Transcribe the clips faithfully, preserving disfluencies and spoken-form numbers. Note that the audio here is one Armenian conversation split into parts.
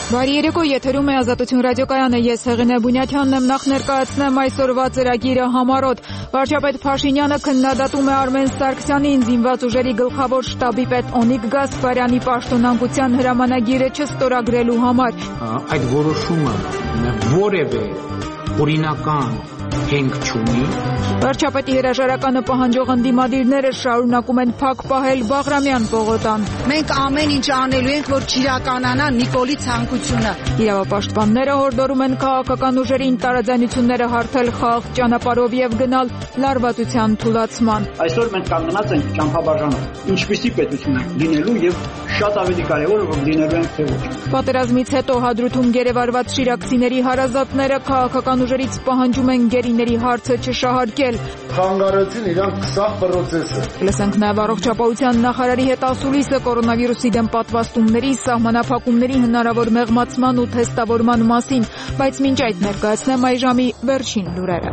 Բարի երեկո, եթերում է Ազատություն ռադիոկայանը, ես Հեղինե Բունյաթյանն եմ, նախ ներկայացնեմ այսօրվա ծրագիրը համառոտ։ Վարչապետ Փաշինյանը քննադատում է Արմեն Սարգսյանին, զինված ուժերի գլխավոր շտաբի պետ Օնիկ Գասպարյանի պաշտոնանկության հրամանագիրը չստորագրելու համար։ Այդ որոշումը որևէ օրինական հենք չունի։ Վարչապետի հրաժարականը պահանջող ընդդիմադիրները շարունակում են փակ պահել Բաղրամյան պողոտան։ Մենք ամեն ինչ անելու ենք, որ չիրականանա Նիկոլի ցանկությունը։ Իրավապաշտպանները հորդորում են քաղաքական ուժերին տարաձայնությունները հարթել խաղաղ ճանապարհով եւ գնալ լարվածության թուլացման։ Այսօր մենք կանգնած ենք ճամփաբաժանում, ինչպիսի պետություն ենք լինելու եւ շատ ավելի կարեւոր որ լինելու ենք թե ոչ։ Պատերազմից հետո Հադրութում գերեվարված շիրակցիների հարազատները քաղաքական ուժերից պահանջում են գերիների հարցը չշահարկել։ Խանգարեցին իրանք քսան պրոցեսը։ Լսենք նաև առողջապահության նախարարի հետ ասուլիսը կորոնավիրուսի դեմ պատվաստումների, սահմանափակումների հնարավոր մեղմացման ու թեստավորման մասին, բայց մինչ այդ ներկայացնեմ այժմի վերջին լուրերը։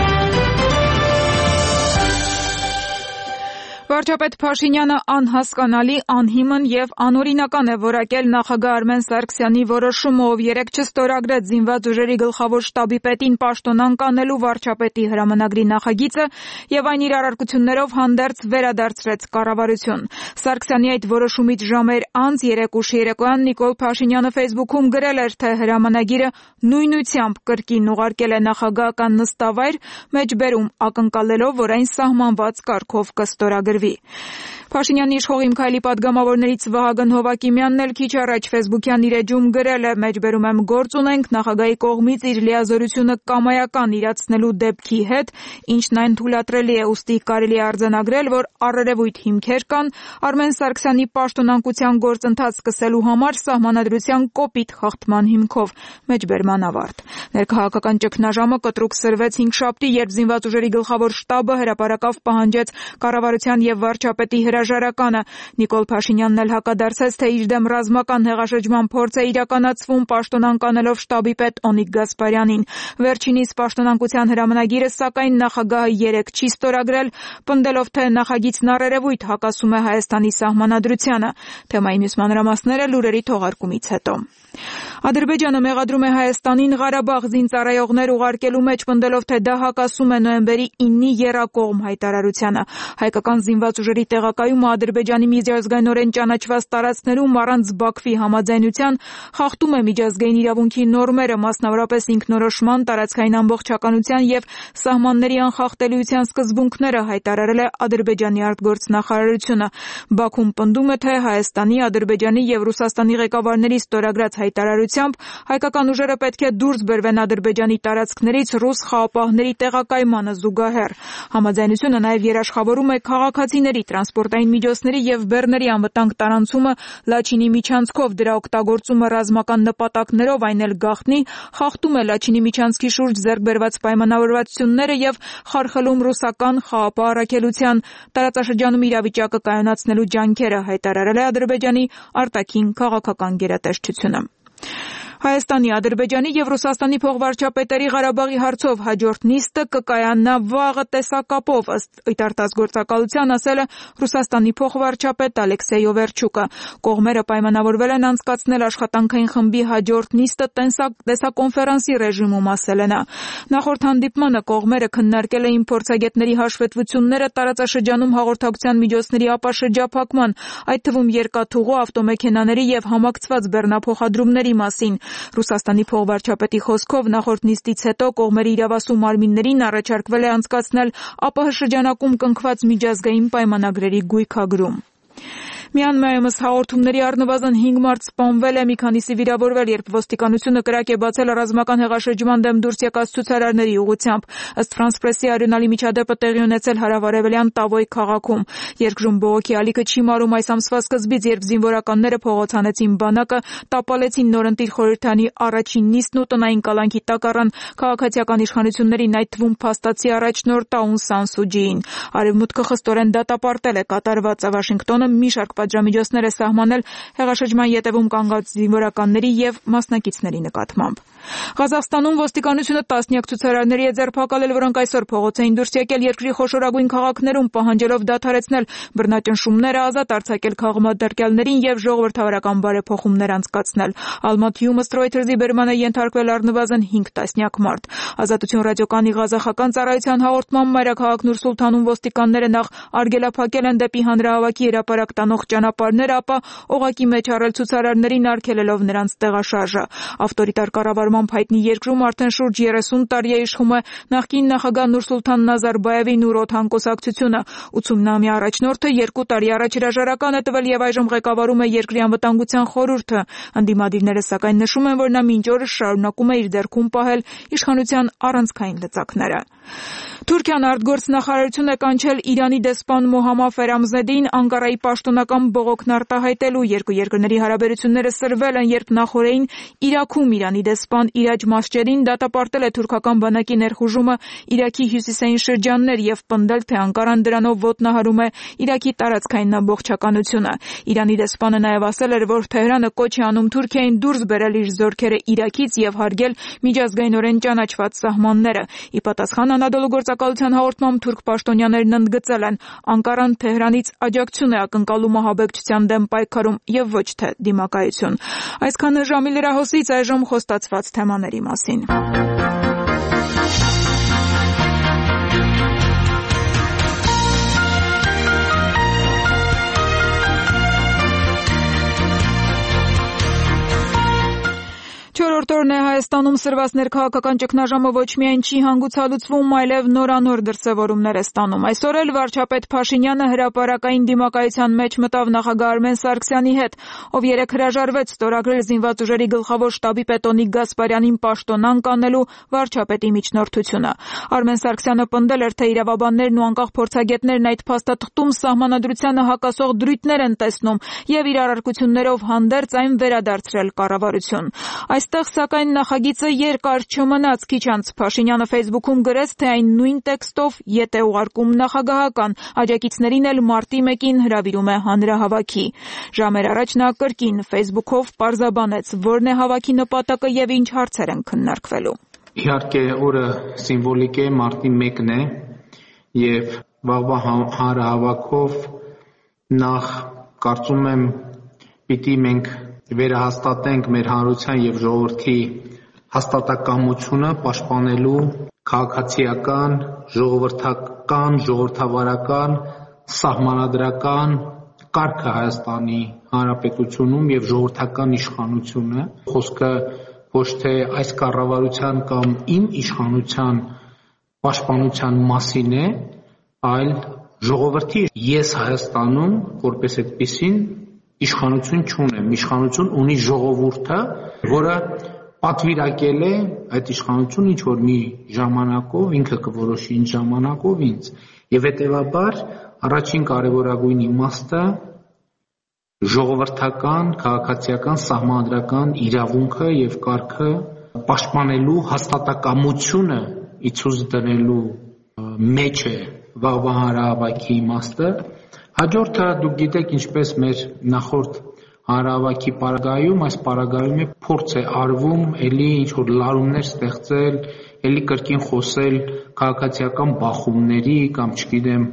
Վարչապետ Փաշինյանը անհասկանալի, անհիմն եւ անօրինական է որակել նախագահ Արմեն Սարգսյանի որոշումը, ով երեկ չստորագրեց զինված ուժերի գլխավոր շտաբի պետին պաշտոնանկ անելու վարչապետի հրամանագրի նախագիծը եւ այն իր առարկություններով հանդերձ վերադարձրեց կառավարություն։ Սարգսյանի այդ որոշումից ժամեր անց երեկ ուշ երեկոյան Նիկոլ Փաշինյանը Facebook-ում գրել էր, թե հրամանագիրը նույնությամբ կրկին ուղարկել է նախագահական նստավայր, մեջբերում ակնկալելով, որ այն սահմանված կարգով կստորագրվի։ Փաշինյանի իշխող Իմ Քայլի պատգամավորներից Վահագն Հովակիմյանն էլ քիչ առաջ ֆեյսբուքյան իր էջում գրել է. «Մեջբերում եմ գործ ունենք նախագահի կողմից իր լիազորությունը կամայական իրացնելու դեպքի հետ, ինչն այն թույլատրելի է, ուստի կարելի է արձանագրել, որ առերևույթ հիմքեր կան Արմեն Սարգսյանի պաշտոնանկության գործընթաց սկսելու համար սահմանադրության կոպիտ խախտման հիմքով»։ Մեջբերման ավարտ։ Ներքաղաքական ճգնաժամը կտրուկ սրվեց հինգշաբթի, երբ զինված ուժերի գլխավոր շտաբը հրապարակավ պահանջեց կառավարության եւ վարչապետի հրաժարականը։ Նիկոլ Փաշինյանն էլ հակադարձեց, թե իր դեմ ռազմական հեղաշրջման փորձ է իրականացվում պաշտոնանկ անելով շտաբի պետ Օնիկ Գասպարյանին։ Վերջինիս պաշտոնանկության հրամանագիրը, սակայն նախագահը երեկ չի ստորագրել, պնդելով, թե նախագիծն առերևույթ հակասում է Հայաստանի սահմանադրությանը։ Թեմայի մյուս մանրամասները լուրերի թողարկումից հետո։ Ադրբեջանը մեղադրում է Հայաստանին Ղարաբաղ զինծառայողներ ուղարկելու մեջ, պնդելով, թե դա հակասում է նոյեմբերի իննի եռակողմ հայտարարությանը։ Հայկական զինված ուժերի տեղակայումը Ադրբեջանի միջազգայինորեն ճանաչված տարածքներում առանց Բաքվի համաձայնության խախտում է միջազգային իրավունքի նորմերը, մասնավորապես ինքնորոշման, տարածքային ամբողջականության եւ սահմանների անխախտելիության սկզբունքները, հայտարարել է Ադրբեջանի արտգործնախարարությունը։ Բաքուն պնդում է, թե Հայաստանի, Ադրբեջանի եւ Ռուսաստանի ղեկավարների ստորագրած հայտարարությամբ հայկական ուժերը պետք է դուրս բերվեն Ադրբեջանի տարածքներից ռուս խաղապահների տեղակայմանը զուգահեռ։ Համաձայնությունը նաև երաշխավորում է քաղաքացիների, տրանսպորտային միջոցների եւ բեռների անվտանգ տարանցումը Լաչինի միջանցքով, դրա օգտագործումը ռազմական նպատակներով, այն էլ գաղտնի, խախտում է Լաչինի միջանցքի շուրջ ձեռք բերված պայմանավորվածությունները եւ խարխլում ռուսական խաղապահ առաքելության տարածաշրջանում իրավիճակը կայունացնելու ջանքերը, հայտարարել է Ադրբեջանի արտաքին քաղաքական գերատեսչությունը։ Հայաստանի, Ադրբեջանի եւ Ռուսաստանի փոխվարչապետերի Ղարաբաղի հարցով հաջորդ նիստը կկայանա վաղը տեսակապով, ըստ ԻՏԱՐ-ՏԱՍՍ ասել է Ռուսաստանի փոխվարչապետ Ալեքսեյ Օվերչուկը։ Կողմերը պայմանավորվել են անցկացնել աշխատանքային խմբի հաջորդ նիստը տեսակոնֆերանսի ռեժիմում, ասել է նա։ Նախորդ հանդիպմանը կողմերը քննարկել էին փորձագետների հաշվետվությունները տարածաշրջանում հաղորդակցության միջոցների ապաշրջափակման, այդ թվում երկաթուղու, ավտոմեքենաների եւ համակցված բեռնափոխադրումների մասին։ Ռուսաստանի փոխվարչապետի խոսքով նախորդ նիստից հետո կողմերի իրավասու մարմիններին առաջարկվել է անցկացնել ԱՊՀ շրջանակում կնքված միջազգային պայմանագրերի գույքագրում։ Մյանմարից հաղորդումների առնվազն հինգ մարդ սպանվել է, մի քանիսը վիրավորվել, երբ ոստիկանությունը կրակ է բացել ռազմական հեղաշրջման դեմ դուրս եկած ցուցարարների ուղղությամբ։ Ըստ Ֆրանս Պրեսի արյունալի միջադեպը տեղի ունեցել հարավարևելյան Տավոյ քաղաքում։ Երկրում բողոքի ալիքը չի մարում այս ամսվա սկզբից, երբ զինվորականները փողոց հանեցին բանակը, տապալեցին նորընտիր խորհրդանի առաջին նիստն ու տնային կալանքի տակ առան քաղաքացիական իշխանություններին, այդ թվում փաստացի առաջնորդ Աուն Սան Սու Ջիին։ Արևմուտքը խստորեն դատապարտել է կատարվածը։ Վաշինգտոնը մի շարք պատժամիջոցներ է սահմանել հեղաշրջման ետևում կանգնած զինվորականների և մասնակիցների նկատմամբ։ Ղազախստանում ոստիկանությունը տասնյակ ցուցարարների է ձերբակալել, որոնք այսօր փողոց էին դուրս եկել երկրի խոշորագույն քաղաքներում, պահանջելով դադարեցնել բռնաճնշումները, ազատ արձակել քաղաքատերկյալներին և ժողովրդավարական բարեփոխումներ անցկացնել։ Ալմաթիում ըստ Reuters-ի բերման է ենթարկվել առնվազն հինգ տասնյակ մարդ։ Ազատություն ռադիոկայանի ղազախական ծառայության հաղորդմամբ մայրաքաղաք Նուր-Սուլթանում ոստիկանները նախ արգելափակել են դեպի հանրահավաքի հրապարակ տանող ճանապարհները, ապա օղակի մեջ առել ցուցարարներին, արգելելով նրանց տեղաշարժը։ Ավտորիտար կառավարմամբ հայտնի երկրում արդեն շուրջ երեսուն տարի է իշխում է նախկին նախագահ Նուրսուլթան Նազարբաևի Նուրօթան կուսակցությունը։ ութսունամյա առաջնորդը երկու տարի առաջ հրաժարական է տվել և այժմ ղեկավարում է երկրի անվտանգության խորհուրդը։ Ընդդիմադիրները սակայն նշում են, որ նա մինչ օրս շարունակում է իր ձեռքում պահել իշխանության առանցքային լծակները։ Թուրքիան արտգործնախարարություն է կանչել Իրանի դեսպան Մոհամմա Ֆերամզեդին Անկարայի պաշտոնական բողոքն արտահայտելու։ Երկու երկրների հարաբերությունները սրվել են, երբ նախորդին Իրաքում Իրանի դեսպան Իրաջ Մասջեդին դատապարտել է թուրքական բանակի ներխուժումը Իրաքի հյուսիսային շրջաններ և պնդել, թե Անկարան դրանով ոտնահարում է Իրաքի տարածքային ամբողջականությունը։ Իրանի դեսպանը նաև ասել էր, որ Թեհրանը կոչ է անում Թուրքիային դուրս բերել իր զորքերը Իրաքից և հարգել միջազգայինորեն ճանաչված սահմանները։ Ի պատասխան Անադոլու գործակալության հաղորդմամբ թուրք պաշտոնյաներն ընդգծել են, Անկարան Թեհրանից աջակցություն է ակնկալում ահաբեկչության դեմ պայքարում և ոչ թե դիմակայություն։ Այսքանը ժամի լրահոսից, այժմ խոստացված թեմաների մասին։ Չորրորդ օրն է Հայաստանում սրված ներքաղաքական ճգնաժամը ոչ միայն չի հանգուցալուծվում, այլև նորանոր դրսևորումներ է ստանում։ Այսօր էլ վարչապետ Փաշինյանը հրապարակային դիմակայության մեջ մտավ նախագահ Արմեն Սարգսյանի հետ, ով երեկ հրաժարվեց ստորագրել զինված ուժերի գլխավոր շտաբի պետ Օնիկ Գասպարյանին պաշտոնանկ անելու վարչապետի միջնորդությունը։ Արմեն Սարգսյանը պնդել էր, թե իրավաբաններն ու անկախ փորձագետներն այդ փաստաթղթում սահմանադրությանը հակասող դրույթներ են տեսնում և իր առարկություններով հանդերձ այն վերադարձրել կառավարություն։ Այստեղ սակայն նախագիծը երկար չմնաց։ Քիչ անց Փաշինյանը Facebook-ում գրեց, թե այն նույն տեքստով ետ է ուղարկում նախագահական, աջակիցներին էլ մարտի մեկին հրավիրում է հանրահավաքի։ Ժամեր առաջ նա կրկին Facebook-ով պարզաբանեց, որն է հավաքի նպատակը և ինչ հարցեր են քննարկվելու։ Իհարկե օրը սիմվոլիկ է, մարտի մեկն է և վաղվա հանրահավաքով նախ կարծում եմ պիտի մենք վերահաստատենք մեր հանրության և ժողովրդի հաստատակամությունը պաշտպանելու քաղաքացիական, ժողովրդական, ժողովրդավարական, սահմանադրական կարգը Հայաստանի Հանրապետությունում և ժողովրդական իշխանությունը։ Խոսքը ոչ թե այս կառավարության կամ իմ իշխանության պաշտպանության մասին է, այլ ժողովրդի։ Ես Հայաստանում որպես այդպիսին իշխանություն չունեմ, իշխանություն ունի ժողովուրդը, որը պատվիրակել է այդ իշխանությունը ինչ-որ մի ժամանակով, ինքը կորոշի ինչ ժամանակով ինձ, և հետևաբար առաջին կարևորագույն իմաստը ժողովրդական, քաղաքացիական, սահմանադրական իրավունքը և կարգը պաշտպանելու հաստատակամությունը ի ցույց դնելու մեջ է վաղվա հանրահավաքի իմաստը։ Հաջորդը դուք գիտեք, ինչպես մեր նախորդ հանրահավաքի պարագայում, այս պարագայում է փորձ է արվում էլի ինչ-որ լարումներ ստեղծել, էլի կրկին խոսել քաղաքացիական բախումների կամ չգիտեմ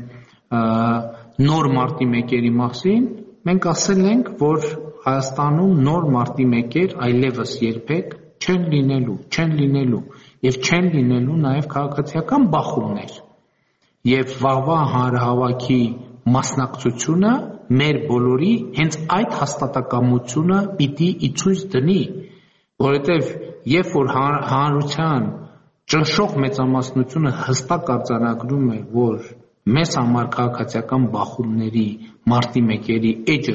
նոր մարտի մեկերի մասին։ Մենք ասել ենք, որ Հայաստանում նոր մարտի մեկեր այլևս երբեք չեն լինելու, չեն լինելու և չեն լինելու նաև քաղաքացիական բախումներ։ Եվ վաղվա հանրահավաքի մասնակցությունը մեր բոլորի հենց այդ հաստատակամությունը պիտի ի ցույց դնի, որովհետև երբ որ հանրության ճնշող մեծամասնությունը հստակ արձանագրում է, որ մեզ համար քաղաքացիական բախումների մարտի մեկերի էջը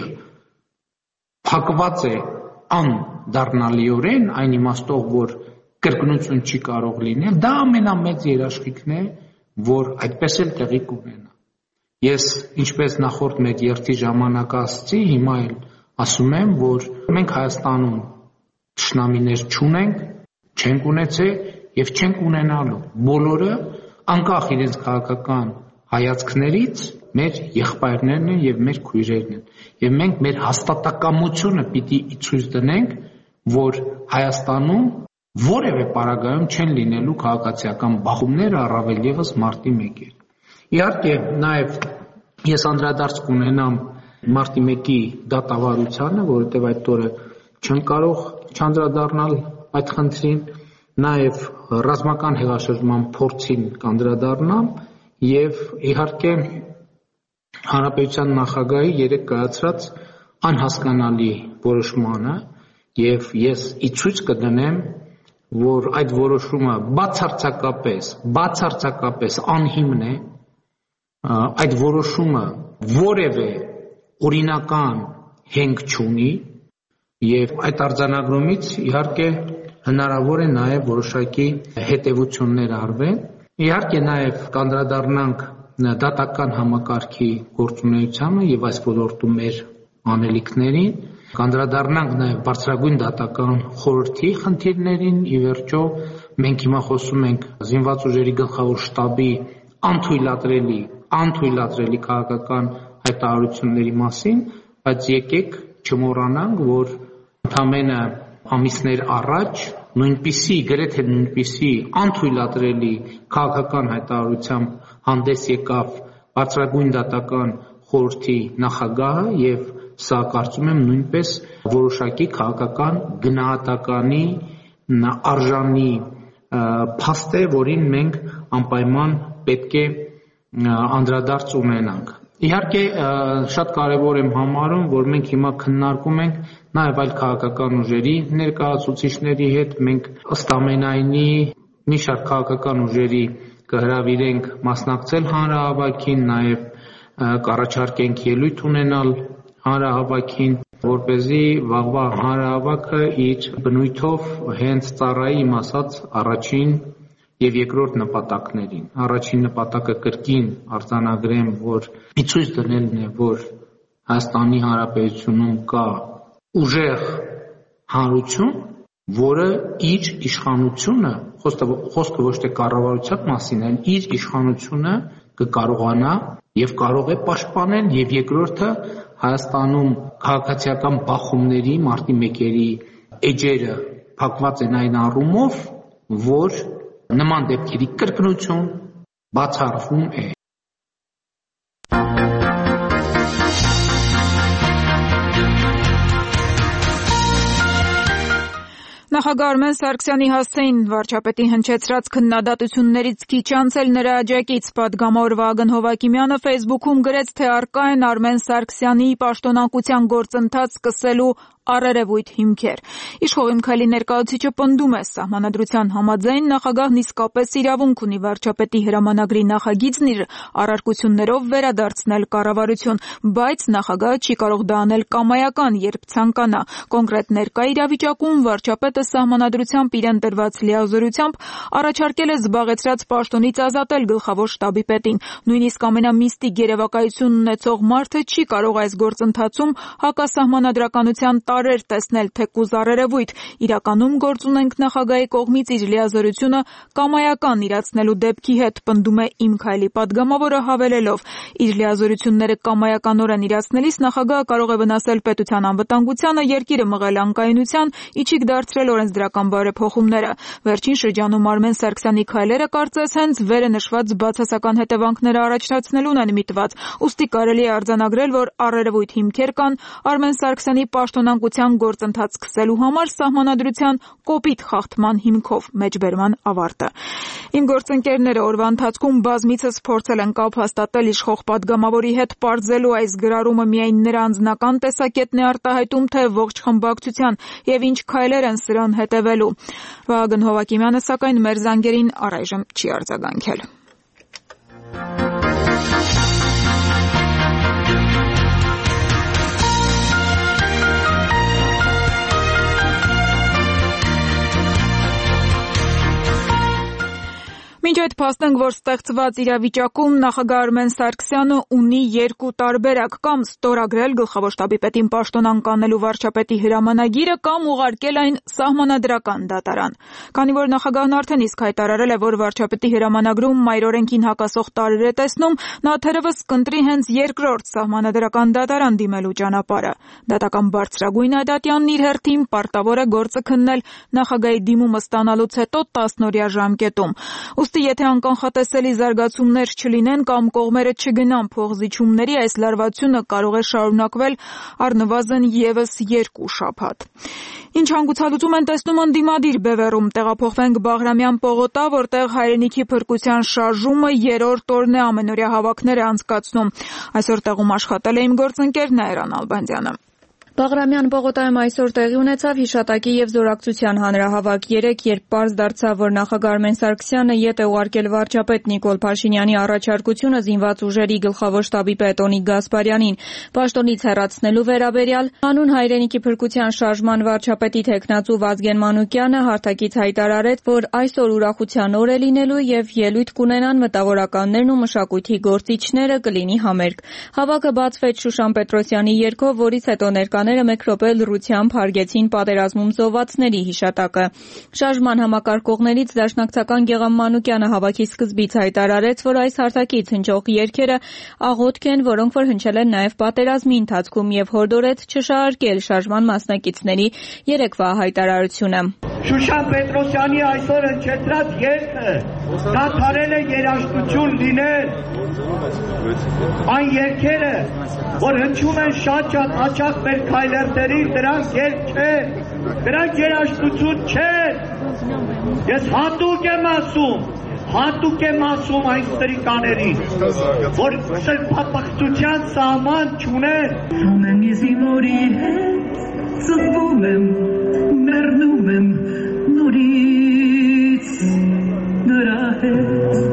փակված է անդառնալիորեն, այն իմաստով, որ կրկնություն չի կարող լինել, դա ամենամեծ երաշխիքն է, որ այդպես էլ տեղի կունենա։ Ես ինչպես նախորդ մեկ երթի ժամանակ ասացի, հիմա էլ ասում եմ, որ մենք Հայաստանում թշնամիներ չունենք, չենք ունեցել և չենք ունենալու։ Բոլորը անկախ իրենց քաղաքական հայացքներից մեր եղբայրներն են եւ մեր քույրերն են։ Եվ մենք մեր հաստատակամությունը պիտի ցույց դնենք, որ Հայաստանում որևէ պարագայում չեն լինելու քաղաքացիական բախումները, առավել ևս մարտի մեկին։ Իհարկե, նաեւ ես անդրադարձ կունենամ մարտի մեկի դատավարությանը, որովհետեւ այդ օրը չեմ կարող չանդրադառնալ այդ խնդրին, նաեւ ռազմական հեղաշրջման փորձին կանդրադառնամ եւ իհարկե Հանրապետության նախագահի երեք կայացրած անհասկանալի որոշմանը եւ ես ի ցույց կդնեմ, որ այդ որոշումը բացարձակապես, բացարձակապես անհիմն է, այդ որոշումը որևէ օրինական հենք չունի եւ այդ արձանագրումից իհարկե հնարավոր է նաեւ որոշակի հետեւություններ արվեն։ Իհարկե նաեւ կանդրադառնանք դատական համակարգի գործունեությանը եւ այս ոլորտում մեր անելիքներին, կանդրադառնանք նաեւ բարձրագույն դատական խորհրդի խնդիրներին, ի վերջո մենք հիմա խոսում ենք զինված ուժերի գլխավոր շտաբի անթույլատրելի, անթույլատրելի քաղաքական հայտարարությունների մասին, բայց եկեք չմոռանանք, որ ընդամենը ամիսներ առաջ նույնպիսի, գրեթե նույնպիսի անթույլատրելի քաղաքական հայտարարությամբ հանդես եկավ բարձրագույն դատական խորհրդի նախագահը եւ սա կարծում եմ նույնպես որոշակի քաղաքական գնահատականի արժանի փաստ է, որին մենք անպայման պետք է անդրադարձ ունենանք։ Իհարկե շատ կարևոր եմ համարում, որ մենք հիմա քննարկում ենք նաև այլ քաղաքական ուժերի ներկայացուցիչների հետ, մենք ըստ ամենայնի մի շարք քաղաքական ուժերի կհրավիրենք մասնակցել հանրահավաքին, նաև կառաջարկենք ելույթ ունենալ հանրահավաքին, որպեսզի վաղվա հանրահավաքը իր բնույթով հենց ծառայի իմ ասած առաջին եւ երկրորդ նպատակներին։ Առաջին նպատակը կրկին արձանագրեմ, որ ցույց դնելն է, որ Հայաստանի Հանրապետությունում կա ուժեղ հանրություն, որը իր իշխանությունը, խոսքը ոչ թե կառավարության մասին, այլ իր իշխանությունը կկարողանա եւ կարող է պաշտպանել, եւ երկրորդը Հայաստանում քաղաքացիական բախումների մարտի մեկերի էջերը փակված են այն առումով, որ նման դեպքերի կրկնություն բացառվում է։ Նախագահ Արմեն Սարգսյանի հասցեին վարչապետի հնչեցրած քննադատություններից քիչ անցել նրա աջակից պատգամավոր Վահագն Հովակիմյանը Facebook-ում գրեց, թե առկա են Արմեն Սարգսյանի պաշտոնակության գործընթաց սկսելու առերևույթ հիմքեր։ Իշխող Իմքայլի ներկայացուցիչը պնդում է, սահմանադրության համաձայն նախագահն իսկապես իրավունք ունի վարչապետի հրամանագրի նախագիծն իր առարկություններով վերադարձնել կառավարություն, բայց նախագահը չի կարող դա անել կամայական, երբ ցանկանա։ Կոնկրետ ներկա իրավիճակում վարչապետը սահմանադրությամբ իրեն տրված լիազորությամբ առաջարկել է զբաղեցրած պաշտոնից ազատել գլխավոր շտաբի պետին։ Նույնիսկ ամենամիստիկ երևակայություն ունեցող մարդը չի կարող այս գործընթացում հակասահմանադրականության տարեր տեսնել թեկուզ առերևույթ։ Իրականում գործ ունենք նախագահի կողմից իր լիազորությունը կամայական իրացնելու դեպքի հետ, պնդում է Իմքայլի պատգամավորը հավելելով. իր լիազորությունները կամայականորեն իրացնելիս նախագահը կարող է վնասել պետության անվտանգությանը, երկիրը մղել անկայունության, իջիկ դարձրել օրենսդրական բարեփոխումները։ Վերջին շրջանում Արմեն Սարգսյանի քայլերը կարծես հենց վերը նշված բացասական հետևանքները առաջացնելուն են միտված։ Ուստի կարելի է արձանագրել, որ առերևույթ հիմքեր կան Արմեն Սարգսյանի պաշտոնակության գործընթաց սկսելու համար սահմանադրության կոպիտ խախտման հիմքով մեջբերման ավարտը։ Իմ գործընկերները օրվա ընթացքում բազմիցս փորձել են կապ հաստատել իշխող պատգամավորի հետ, պարզելու այս գրառումը միայն նրա անձնական տեսակետն է արտահայտում, թե ողջ խմբակցության եւ ինչ քայլեր են սրան հետևելու։ Վահագն Հովակիմյանը սակայն մեր զանգերին առայժմ չի արձագանքել։ Մինչ այդ Պետք փաստենք, որ ստեղծված իրավիճակում նախագահ Արմեն Սարգսյանը ունի երկու տարբերակ՝ կամ ստորագրել գլխավոր շտաբի պետին պաշտոն անկանելու վարչապետի հրամանագիրը, կամ ուղարկել այն սահմանադրական դատարան։ Քանի որ նախագահն արդեն իսկ հայտարարել է, որ վարչապետի հրամանագրում մայրօրենքին հակասող տարրեր է տեսնում, նա թերևս կընտրի հենց երկրորդ սահմանադրական դատարան դիմելու ճանապարհը։ Դատական բարձրագույն այդատյանն իր հերթին պարտավոր է գործը քննել նախագահի դիմումը ստանալուց հետո տասնօրյա ժամկետում։ Ուստի եթե անկանխատեսելի զարգացումներ չլինեն կամ կողմերը չգնան փոխզիջումների, այս լարվածությունը կարող է շարունակվել առնվազն ևս երկու շաբաթ։ Ինչ հանգուցալուծում են տեսնում ընդդիմադիր բևեռում, տեղափոխվենք Բաղրամյան պողոտա, որտեղ հայրենիքի փրկության շարժումը երրորդ օրն է ամենօրյա հավաքներ է անցկացնում։ Այսօր տեղում աշխատել է իմ գործընկեր Նաիրան Ալբանդյանը։ Բաղրամյան պողոտայում այսօր տեղի ունեցավ հիշատակի եւ զորակցության հանրահավաք։ Երեկ, երբ պարզ դարձավ, որ նախագահ Արմեն Սարգսյանը ետ է ուղարկել վարչապետ Նիկոլ Փաշինյանի առաջարկությունը զինված ուժերի գլխավոր շտաբի պետ Օնիկ Գասպարյանին պաշտոնից հեռացնելու վերաբերյալ, հանուն հայրենիքի փրկության շարժման վարչապետի թեկնածու Վազգեն Մանուկյանը հարթակից հայտարարեց, որ այսօր ուրախության օր է լինելու եւ ելույթ կունենան մտավորականներն ու մշակույթի գործիչները, կլինի համերգ։ Հավաքը բացվեց Շուշան Պետրոսյանի երգով, որից հետո ներկա մեկ րոպե լռությամբ հարգեցին պատերազմում զոհվածների հիշատակը։ Շարժման համակարգողներից դաշնակցական Գեղամ Մանուկյանը հավաքի սկզբից հայտարարեց, որ այս հարթակից հնչող երգերը աղոթք են, որոնք որ հնչել են նաև պատերազմի ընթացքում, եւ հորդորեց չշահարկել շարժման մասնակիցների երեկվա հայտարարությունը։ Շուշան Պետրոսյանի այսօր հնչեցրած երգը դադարել է երաժշտություն լինել։ Այն երգերը, որ հնչում են շատ-շատ հաճախ մեր քայլերներին, դրանք երգ չեն, դրանք երաժշտություն չեն։ Ես հատուկ եմ ասում, հատուկ եմ ասում այն ստրիկաներին, որ սրբապղծության սահման չունեն։ Ամեն իզիմորի հետ ծվում եմ, մեռնում եմ նորից նրա հետ։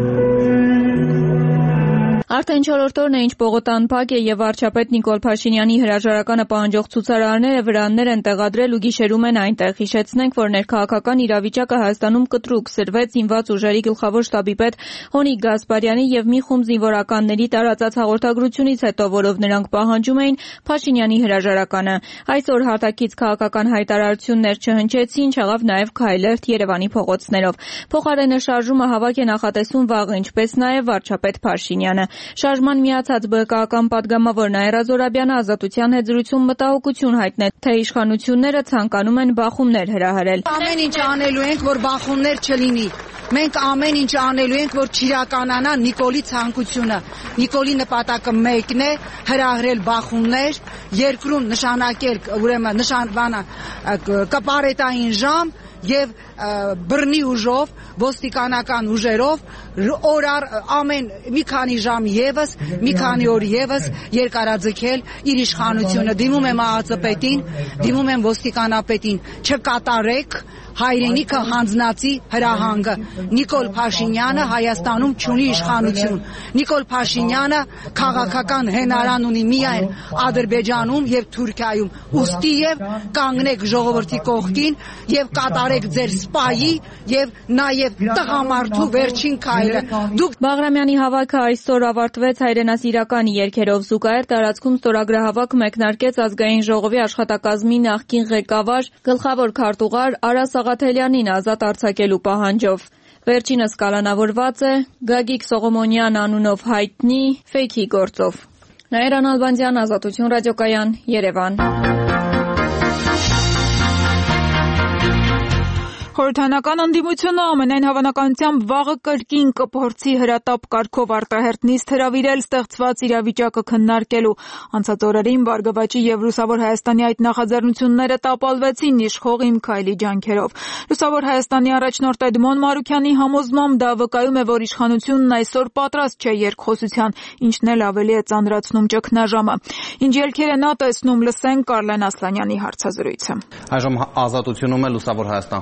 Արդեն չորրորդ օրն է, ինչ Պողոտան փակ է եւ վարչապետ Նիկոլ Փաշինյանի հրաժարականը պահանջող ցուցարարները վրաններ են տեղադրել ու գիշերում են այնտեղ։ Հիշեցնենք, որ ներքաղաքական իրավիճակը Հայաստանում կտրուկ սրվեց զինված ուժերի գլխավոր շտաբի պետ Օնիկ Գասպարյանի եւ մի խումբ զինվորականների տարածած հաղորդագրությունից հետո, որով նրանք պահանջում էին Փաշինյանի հրաժարականը։ Այսօր հարթակից քաղաքական հայտարարություններ չհնչեցին, չեղավ նաեւ քայլերթ Երևանի փողոցներով։ Փոխարենը շարժումը հավաք է նախատեսում վաղը, ինչպես նաեւ վարչապետ Փաշինյանը։ Շարժման միացած ԲԿ-ական պատգամավոր Նաիրա Զորաբյանը Ազատության հետ զրույցում մտահոգություն հայտնեց, թե իշխանությունները ցանկանում են բախումներ հրահրել։ Ամեն ինչ անելու ենք, որ բախումներ չլինի։ Մենք ամեն ինչ անելու ենք, որ չիրականանա Նիկոլի ցանկությունը։ Նիկոլի նպատակը մեկն է՝ հրահրել բախումներ, երկրում նշանակել, ուրեմն նշանվանա կապարետային ժամ եւ բռնի ուժով, ոստիկանական ուժերով օրար ամեն մի քանի ժամ եւս, մի քանի օր եւս երկարաձգել իր իշխանությունը։ Դիմում եմ ԱԱԾ-պետին, դիմում եմ ոստիկանապետին, չկատարեք հայրենիքը հանձնածի հրահանգը։ Նիկոլ Փաշինյանը Հայաստանում չունի իշխանություն։ Նիկոլ Փաշինյանը քաղաքական հենարան ունի միայն Ադրբեջանում եւ Թուրքիայում։ Ուստի եւ կանգնեք ժողովրդի կողքին եւ կատարեք ձեր սպայի եւ նաեւ տղամարդու վերջին քայլը։ Դուք Բաղրամյանի հավաքը այսօր ավարտվեց հայրենասիրական երգերով։ Զուգահեռ տարածքում ստորագրահավաք մեկնարկեց ազգային ժողովի աշխատակազմի նախկին ղեկավար գլխավոր քարտուղար Արա Սաղաթելյանին ազատ արձակելու պահանջով։ Վերջինս կալանավորված է Գագիկ Սողոմոնյան անունով հայտնի ֆեյքի գործով։ Նաիրան Ալբանդյան, Ազատություն ռադիոկայան, Երևան։ Խորհրդանական ընդդիմությունը ամենայն հավանականությամբ վաղը կրկին կփորձի հրատապ կարգով արտահերթ նիստ հրավիրել ստեղծված իրավիճակը քննարկելու։ Անցած օրերին Բարգավաճի եւ Լուսավոր Հայաստանի այդ նախաձեռնությունները տապալվեցին իշխող Իմ Քայլի ջանքերով։ Լուսավոր Հայաստանի առաջնորդ Էդմոն Մարուքյանի համոզմամբ դա վկայում է, որ իշխանությունն այսօր պատրաստ չէ երկխոսության, ինչն էլ ավելի է ծանրացնում ճգնաժամը։ Ինչ ելքեր է նա տեսնում, լսենք Կարլեն Ասլանյանի հարցազրույցը։ Այժմ Ազատությունում է Լուսավոր Հայաստան խմբակցության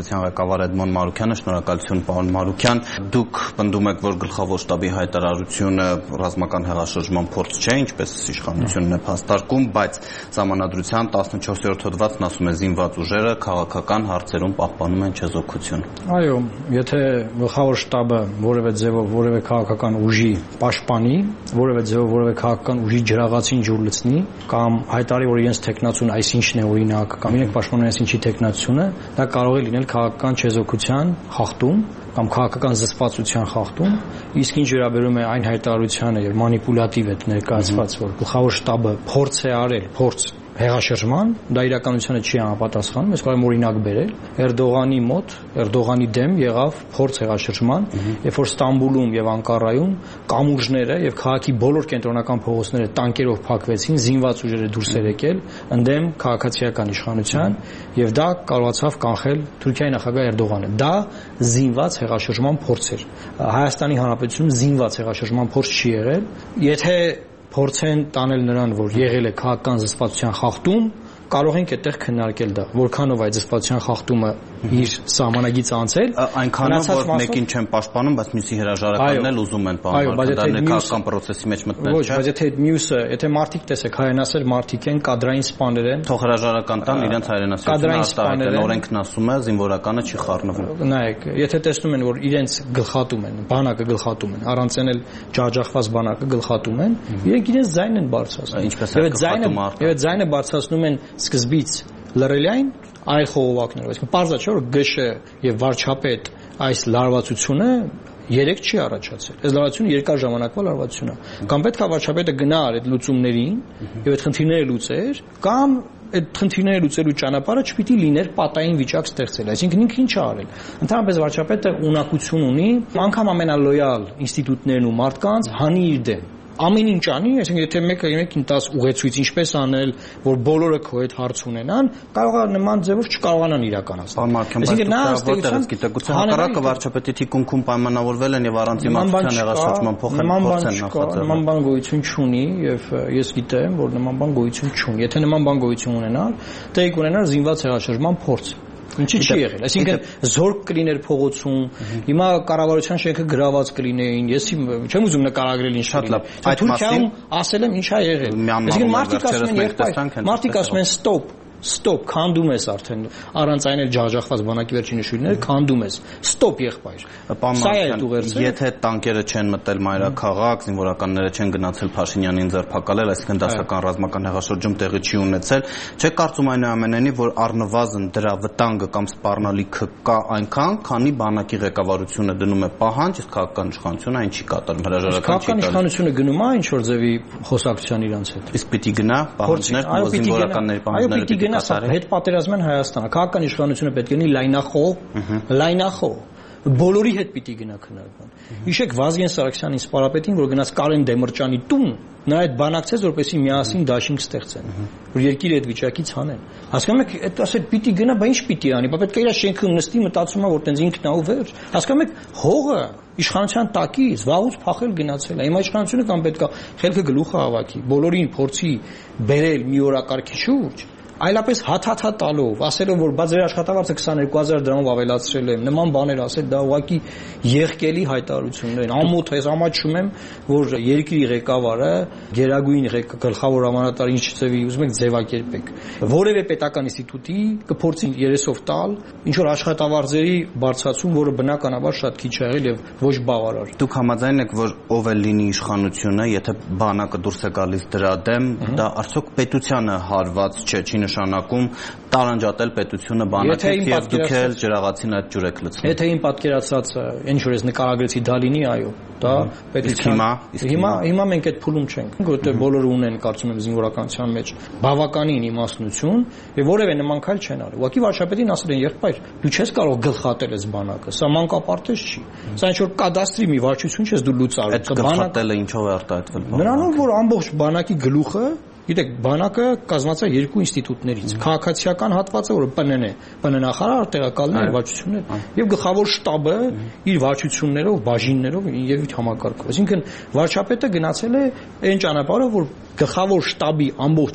հաղորդակցության ղեկավար Էդմոն Մարուքյանը, շնորհակալություն պարոն Մարուքյան։ Դուք պնդում եք, որ գլխավոր շտաբի հայտարարությունը ռազմական հեղաշրջման փորձ չէ, ինչպես իշխանությունն է փաստարկում, բայց Սահմանադրության տասնչորսերորդ հոդվածն ասում է զինված ուժերը քաղաքական հարցերում պահպանում են չեզոքություն։ Այո, եթե գլխավոր շտաբը որևէ ձևով որևէ քաղաքական ուժի պաշտպանի, որևէ ձևով որևէ քաղաքական ուժի ջրաղացին ջուր լցնի կամ հայտարարի, որ իրենց տեխնացուն այսինչն է օրինակ, կամ իրենք պաշտպանում են այսինչի տեխնացությունը, դա կարող է լինել քաղաքական չեզոքության խախտում կամ քաղաքական զսպվածության խախտում, իսկ ինչ վերաբերում է այն հայտարարությանը եւ մանիպուլատիվ է ներկայացված, որ գլխավոր շտաբը փորձ է արել, փորձ հեղաշրջման, դա իրականությանը չի համապատասխանում, ես կարող եմ օրինակ բերել, Էրդողանի մոտ, Էրդողանի դեմ եղավ փորձ հեղաշրջման, երբ որ Ստամբուլում եւ Անկարայում կամուրջները եւ քաղաքի բոլոր կենտրոնական փողոցները տանկերով փակվեցին, զինված ուժերը դուրս էր եկել ընդդեմ քաղաքացիական իշխանության եւ դա կարողացավ կանխել Թուրքիայի նախագահ Էրդողանը։ Դա զինված հեղաշրջման փորձ էր։ Հայաստանի Հանրապետությունում զինված հեղաշրջման փորձ չի եղել։ Եթե փորձեն տանել նրան, որ եղել է քաղաքական զսպվածության խախտում, կարող ենք այդտեղ քննարկել դա, որքանով այդ զսպվածության խախտումը իր սահմանագից անցել, այնքանով որ մեկին չեն պաշտպանում, բայց մյուսի հրաժարականն էլ ուզում են պահպանել, դա ներքաղաքական պրոցեսի մեջ մտնել չէ։ Ոչ, բայց եթե այդ մյուսը, եթե մարդիկ տեսեք, հայրենասեր մարդիկ են, կադրային սպաներ են, թող հրաժարական տան իրենց հայրենասերությունը արտահայտեն, օրենքն ասում է, զինվորականը չի խառնվում։ Նայեք, եթե տեսնում են, որ իրենց գլխատում են, բանակը գլխատում են, առանց էլ ջախջախված բանակը գլխատում են, իրենք իրենց ձայնն են բարձրացնում։ Ինչպես է գլխատում արտը։ Եվ այդ ձայնը բարձրացնում են սկզբից լրելային այլ խողովակներով, այսինքն պարզ է, չէ՞ որ ԳՇ եւ վարչապետ այս լարվածությունը երեք չի առաջացել։ Այս լարվածությունը երկար ժամանակվա լարվածություն է։ Կամ պետք է վարչապետը գնա այդ լուծումներին եւ այդ խնդիրները լուծեր, կամ այդ խնդիրները լուծելու ճանապարհը չպիտի լիներ պատային վիճակ ստեղծել։ Այսինքն ինքը ինչ է արել։ Ընդհանրապես վարչապետը ունակություն ունի, անգամ ամենալոյալ ինստիտուտներն ու մարդկանց հանի իր դեմ։ Ամեն ինչ անի, այսինքն եթե մեկը մեկին տաս ուղեցույց ինչպես անել, որ բոլորը քո հետ հարց ունենան, կարող է նման ձևով չկարողանան իրականացնել։ Այսինքն նա ըստեղության գիտակցության հակառակը վարչապետի թիկունքում պայմանավորվել են եւ առանց իմաստության հեղաշրջման փոխել փորձ են նախաձեռնել։ Նման բան գոյություն չունի եւ ես գիտեմ, որ նման բան գոյություն չունի։ Եթե նման բան գոյություն ունենար, դե կունենար զինված հեղաշրջման փորձ։ Ինչի՞ չի եղել։ Այսինքն զորք կլիներ փողոցում, հիմա կառավարության շենքը գրաված կլինեին։ Ես չեմ ուզում նկարագրել ինչ շատ լավ։ Այդ Թուրքիայում ասել եմ ինչա եղել։ Այսինքն մարդիկ ասում են եղբայր, մարդիկ ասում են ստոպ, ստոպ, քանդում ես արդեն առանց այն էլ ջախջախված բանակի վերջին շույլները, քանդում ես։ Ստոպ եղբայր։ Սա է ուղերձը։ Եթե տանկերը չեն մտել մայրաքաղաք, զինվորականները չեն գնացել Փաշինյանին ձերբակալել, այսինքն դասական ռազմական հեղաշրջում տեղի չի ունեցել, չէ՞ կարծում այնուամենայնիվ, որ առնվազն դրա վտանգը կամ սպառնալիքը կա այնքան, քանի բանակի ղեկավարությունը դնում է պահանջ, իսկ քաղաքական իշխանությունը այն չի կատարում, հրաժարական չի տալիս։ Քաղաքական իշխանությունը գնում է ինչ որ ձևի խոսակցության իրանց հետ։ Իսկ պիտի գնա պահանջներ, զինվորականների պահանջները հետ պատերազմեն Հայաստանը, քաղաքական իշխանությունը պետք է լինի լայնախոհ, լայնախոհ, բոլորի հետ պիտի գնա քննարկման։ Հիշեք Վազգեն Սարգսյանին սպարապետին, որ գնաց Կարեն Դեմիրճյանի տուն, նա այդ բանակցեց, որպեսզի միասին դաշինք ստեղծեն, որ երկիրը այդ վիճակից հանեն։ Հասկանում եք, այդ ասել պիտի գնա, բա ինչ պիտի անի, բա պետք է իր շենքում նստի, մտածում է, որ տենց ինքն է ու վերջ։ Հասկանում եք, հողը իշխանության տակից վաղուց փախել գնացել է։ Հիմա իշխանությունը կամ պետք է խելքը գլուխը հավաքի, բոլորին փորձի բերել մի օրակարգի շուրջ, այլապես հաթաթա տալով, ասելով, որ բա ձեր աշխատավարձը քսաներկու հազար դրամով ավելացրել եմ, նման բաներ ասել, դա ուղղակի եղկելի հայտարարություններ են։ Ամոթ ես ամաչում եմ, որ երկրի ղեկավարը, գերագույն գլխավոր հրամանատարը ինչ ձևի ուզում եք ձևակերպեք։ Որևէ պետական ինստիտուտի կփորձի երեսով տալ ինչ որ աշխատավարձերի բարձրացում, որը բնականաբար շատ քիչ է եղել եւ ոչ բավարար։ Դուք համաձայն եք, որ ով էլ լինի իշխանությունը, եթե բանակը դուրս է գալիս դրա դեմ, դա արդյոք պետությանը հարված չէ, չի նշանակում տարանջատել պետությունը բանակից եւ դուք էլ ջրաղացին այդ ջուր եք լցնում։ Եթե իմ պատկերացածը ինչ որ ես նկարագրեցի դա լինի, այո, դա պետության։ Հիմա հիմա մենք այդ փուլում չենք, որովհետեւ բոլորը ունեն, կարծում եմ, զինվորականության մեջ բավականին իմաստնություն եւ որևէ նման քայլ չեն արել։ Ուղղակի վարչապետին ասել են, եղբայր, դու չես կարող գլխատել այս բանակը, սա մանկապարտեզ չի։ Սա ինչ որ կադաստրի մի վարչություն չես դու լուծարել։ Այդ գլխատելը ինչով է արտահայտվել։ Նրանով, որ ամբողջ բանակի գլուխը Գիտեք, բանակը կազմված է երկու ինստիտուտներից, քաղաքացիական հատվածը, որը Պ Ն Ն է, Պ Ն նախարար, տեղակալներ, վարչություններ, եւ գլխավոր շտաբը իր վարչություններով, բաժիններով եւ իր համակարգով։ Այսինքն վարչապետը գնացել է այն ճանապարհով, որ գլխավոր շտաբի ամբողջ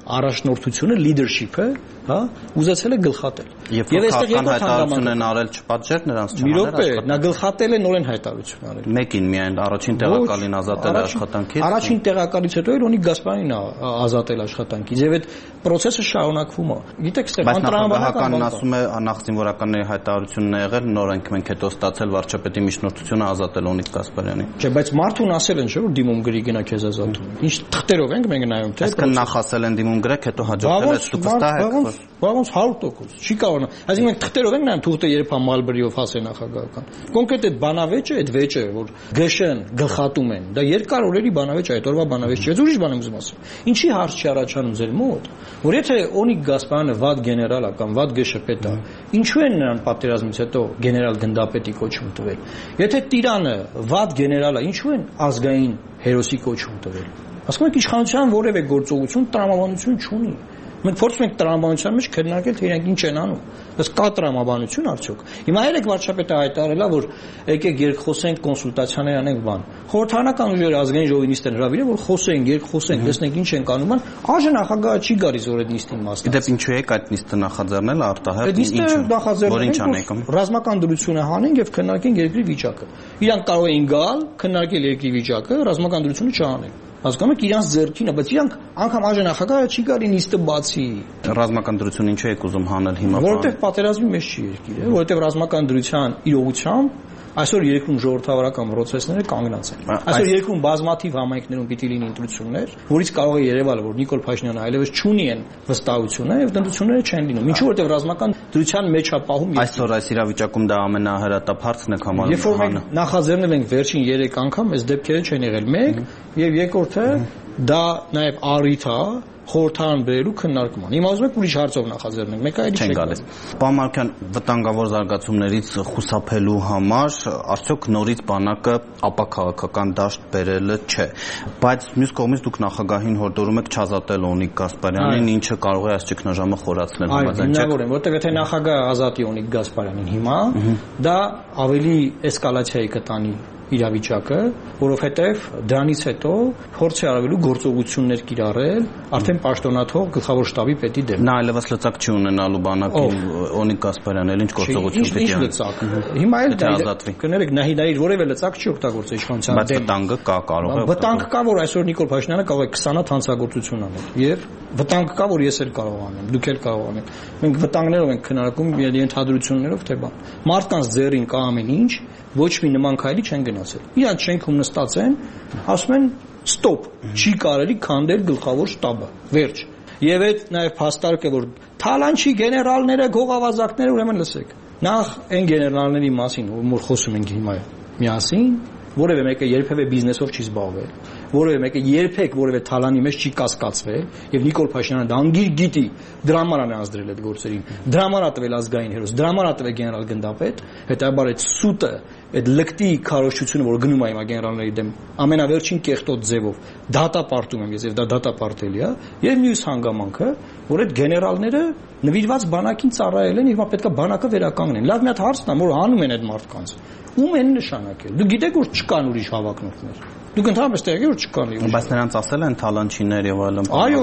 առաջնորդությունը, leadership-ը, հա, ուզեցել է գլխատել։ Եվ այստեղ երկու հայտարարություն են արել չպատժեր նրանց չանել աշխատանք։ Մի րոպե, նա գլխատել է նորեն հայտարարություն արել։ Մեկին միայն առաջին տեղակալին ազատել է աշխատանքից։ Առաջին տեղակալից հետո էլ Լեոնիդ Գասպարյանին ազատել աշխատանքից եւ այդ process-ը շարունակվում է։ Գիտեք, այստեղ անտրամաբանական ասում է նախ զինվորականների հայտարարությունն է եղել, նորենք մենք հետո ստացել վարչապետի միջնորդությունը ազատել Լեոնիդ Գասպարյանին։ Չէ, բայց մարդուն ասել են, չէ՞ որ դիմում գրի գնա քեզ ազատում։ Ինչ թղթերով ենք մենք նայում, թե այսքան նախ ասել են դիմում գրեք, հետո հաջորդել է դուք վստահ եք։ Բաղոնց հարյուր տոկոս չի կարողանա։ Այսինքն մենք թղթերով ենք նայում թուղթը երբ համալբրիով հասե նախագահական։ Կոնկրետ այդ բանավեճը, այդ վեճը, որ գշեն, գլխատում են, դա երկար օրերի բանավեճ է, այդ օրվա բանավեճ չէ, ուրիշ բան եմ ուզում ասել։ Ինչի հարց չի առաջանում ձեր մոտ, որ եթե Օնիկ Գասպարյանը վատ գեներալ է կամ վատ գշպետ է, ինչու են նրան պատերազմից հետո գեներալ գնդապետի կոչում տվել։ Եթե Տիրանը վատ գեներալ է, ինչու են ազգային հերոսի կոչում տվել։ Ասում եք իշխանության որևէ գործողություն տրամաբանություն չունի։ Մենք փորձում ենք տրամաբանության մեջ քննարկել, թե իրենք ինչ են անում։ Բայց կա տրամաբանություն արդյոք։ Հիմա երեք վարչապետը հայտարարել է, որ եկեք երկխոսենք, կոնսուլտացիաներ անենք բան։ Խորհրդարանական ուժերը ազգային ժողովի նիստ են հրավիրել, որ խոսենք, երկխոսենք, տեսնենք ինչ են կանում։ Աժը նախագահը չի գալիս որ այդ նիստին մասնակցի։ Դեպ ինչու եք այդ նիստը նախաձեռնել արտահայտ ինչ։ Որ ինչ անենք։ Ռազմական դրությունը հանենք եւ քննարկենք երկրի վիճակը։ Իրանք կարող էին գալ, քննարկել երկրի վիճակը, ռազմական դրությունը չանեն։ Հասկանում եք իրանց ձեռքին է, բայց իրանք անգամ աժը նախագահը չի գալի նիստը բացի։ Ռազմական դրություն ինչու եք ուզում հանել հիմա։ Որովհետև պատերազմի մեջ չի երկիրը, որովհետև ռազմական դրության իրողությամբ այսօր երկրում ժողովրդավարական process-ները կանգնած են։ Այսօր երկրում բազմաթիվ համայնքներում պիտի լինի ընտրություններ, որից կարող է երևալ, որ Նիկոլ Փաշինյանը այլևս չունի են վստահությունը եւ ընտրությունները չեն լինում։ Ինչու որովհետև ռազմական դրության մեջ է պահում։ Այսօր այս իրավիճակում դա ամենահրատապ հարցն է համարվում։ Երբ որ մենք նախաձեռնել ենք վերջին երեք անգամ, այս դեպքերը չեն եղել։ Մեկ եւ երկրորդը դա նաեւ առիթ է խորհրդարան բերելու քննարկման։ Հիմա ուզում եք ուրիշ հարցով նախաձեռնենք, մեկը այլ չեն գալիս։ Պարոն Մարուկյան, վտանգավոր զարգացումներից խուսափելու համար արդյոք նորից բանակը ապաքաղաքական դաշտ բերելը չէ, բայց մյուս կողմից դուք նախագահին հորդորում եք չազատել Օնիկ Գասպարյանին, ինչը կարող է այս ճգնաժամը խորացնել, համաձայն չեք։ Այո, որովհետև եթե նախագահը ազատի Օնիկ Գասպարյանին հիմա, դա ավելի էսկալացիայի կտանի իրավիճակը, որովհետև դրանից հետո փորձ է արվելու գործողություններ կիրառել արդեն պաշտոնաթող գլխավոր շտաբի պետի դեմ։ Նա այլևս լծակ չի ունենալու բանակին Օնիկ Գասպարյանը, ինչ գործողություն պետք է անի։ Լծակ։ Հիմա էլ կներեք, նա իր որևէ լծակ չի օգտագործել իշխանության դեմ։ Բայց վտանգը կա, կարող է։ Վտանգ կա, որ այսօր Նիկոլ Փաշինյանը կարող է քսան հատ հանցագործություն անել։ Եվ վտանգ կա, որ ես էլ կարող անեմ, դուք էլ կարող անեք։ Մենք վտանգներով ենք քննարկում, ենթադրություններով թե բան։ Մարդկանց ձեռին կա ամեն ինչ, ոչ մի նման քայլի չեն գնացել։ Իրանք շենքում նստած են, ասում են ստոպ, չի կարելի քանդել գլխավոր շտաբը։ Վերջ։ Եվ այդ նաև փաստարկ է, որ թալանչի գեներալները, գողավազակները ուրեմն լսեք։ Նախ այն գեներալների մասին, որ խոսում ենք հիմա միասին, որևէ մեկը երբևէ բիզնեսով չի զբաղվել, որևէ մեկը երբեք որևէ թալանի մեջ չի կասկածվել, եւ Նիկոլ Փաշինյանը դա անգիր գիտի, դրա համար է ազդրել այդ գործերին, դրա համար է տվել ազգային հերոս, դրա համար է տվել գեներալ գնդապետ, հետաբար այդ սուտը, այդ լկտի քարոշչությունը, որ գնում է հիմա գեներալների դեմ, ամենավերջին կեղտոտ ձևով դատապարտում եմ ես եւ դա դատապարտելի է, եւ մյուս հանգամանքը, որ այդ գեներալները նվիրված բանակին ծառայել են, հիմա պետք է բանակը վերականգնեն։ Լավ մի հատ հարցն է, որ հանում են այդ մարդկանց։ Ում են նշանակել։ Դուք գիտեք որ չկան ուրիշ հավակնորդներ։ Դուք ընդհանրապես տեղի որ չկան ուրիշ։ Բայց նրանց ասել են թալանչիներ եւ այլն։ Այո,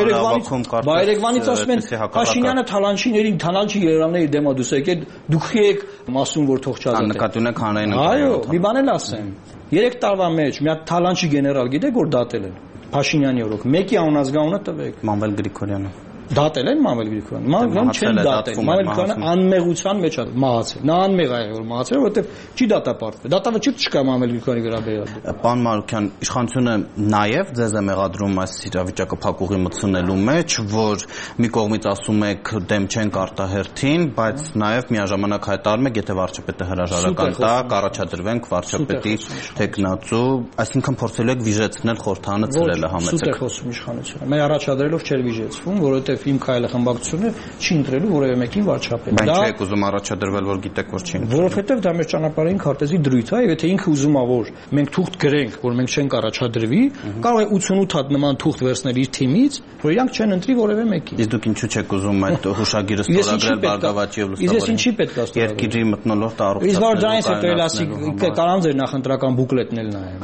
Բայրեգվանից ասում են Փաշինյանը թալանչիներին, թալանչի գեներալների դեմ է դուս եկել, դուք եք մասում որ թող չազատեն։ Նկատի ունեք հանրային։ Այո, մի բան էլ ասեմ։ երեք տարվա մեջ մի հատ թալանչի գեներալ գիտեք որ դատել են Փաշինյանի օրոք։ Մեկի անազգանունը տվեք։ Մանվել Գրիգորյանը։ Դատել են Մանվել Գրիգորյանը։ Ման չեն դատել։ Մանվել Գրիգորյանը անմեղության մեջ է մահացել։ Նա անմեղ է որ մահացել, որովհետև չի դատապարտվել։ Դատավճիռ չկա Մանվել Գրիգորյանի վերաբերյալ։ Պարոն Մարուկյան, իշխանությունը նաև ձեզ է մեղադրում այս իրավիճակը փակուղի մտցնելու մեջ, որ մի կողմից ասում եք դեմ չենք արտահերթին, բայց նաև միաժամանակ հայտարարում եք, եթե վարչապետը հրաժարական տա, կառաջադրվենք վարչապետի տեխնացու, այսինքն փորձելու եք վիժեցնել խորհրդանը ծրելը համեցեք։ Սուտ է խոսում իշխանությունը։ Մենք առաջադրելով չէր վիժեցվում, որովհետև իմ քայլը խմբակցությունը չի ընտրելու որևէ մեկին վարչապետ։ Բայց չեք ուզում առաջադրվել, որ գիտեք, որ չի ընտրելու։ Որովհետև դա մեր ճանապարհային քարտեզի դրույթ է, եւ եթե ինքը ուզում է, որ մենք թուղթ գրենք, որ մենք չենք առաջադրվի, կարող է ութսունութ հատ նման թուղթ վերցնել իր թիմից, որ իրանք չեն ընտրի որևէ մեկին։ Իսկ դուք ինչու չեք ուզում այդ հուշագիրը ստորագրել Բարգավաճի եւ Լուսավորյանի։ Իսկ ես ինչի պետք է ստորագրել։ Երկրի մթնոլորտը առողջացնել։ Իսկ որ դրանից հետո էլ ասի կարան ձեր նախընտրական բուկլետն էլ նայեմ։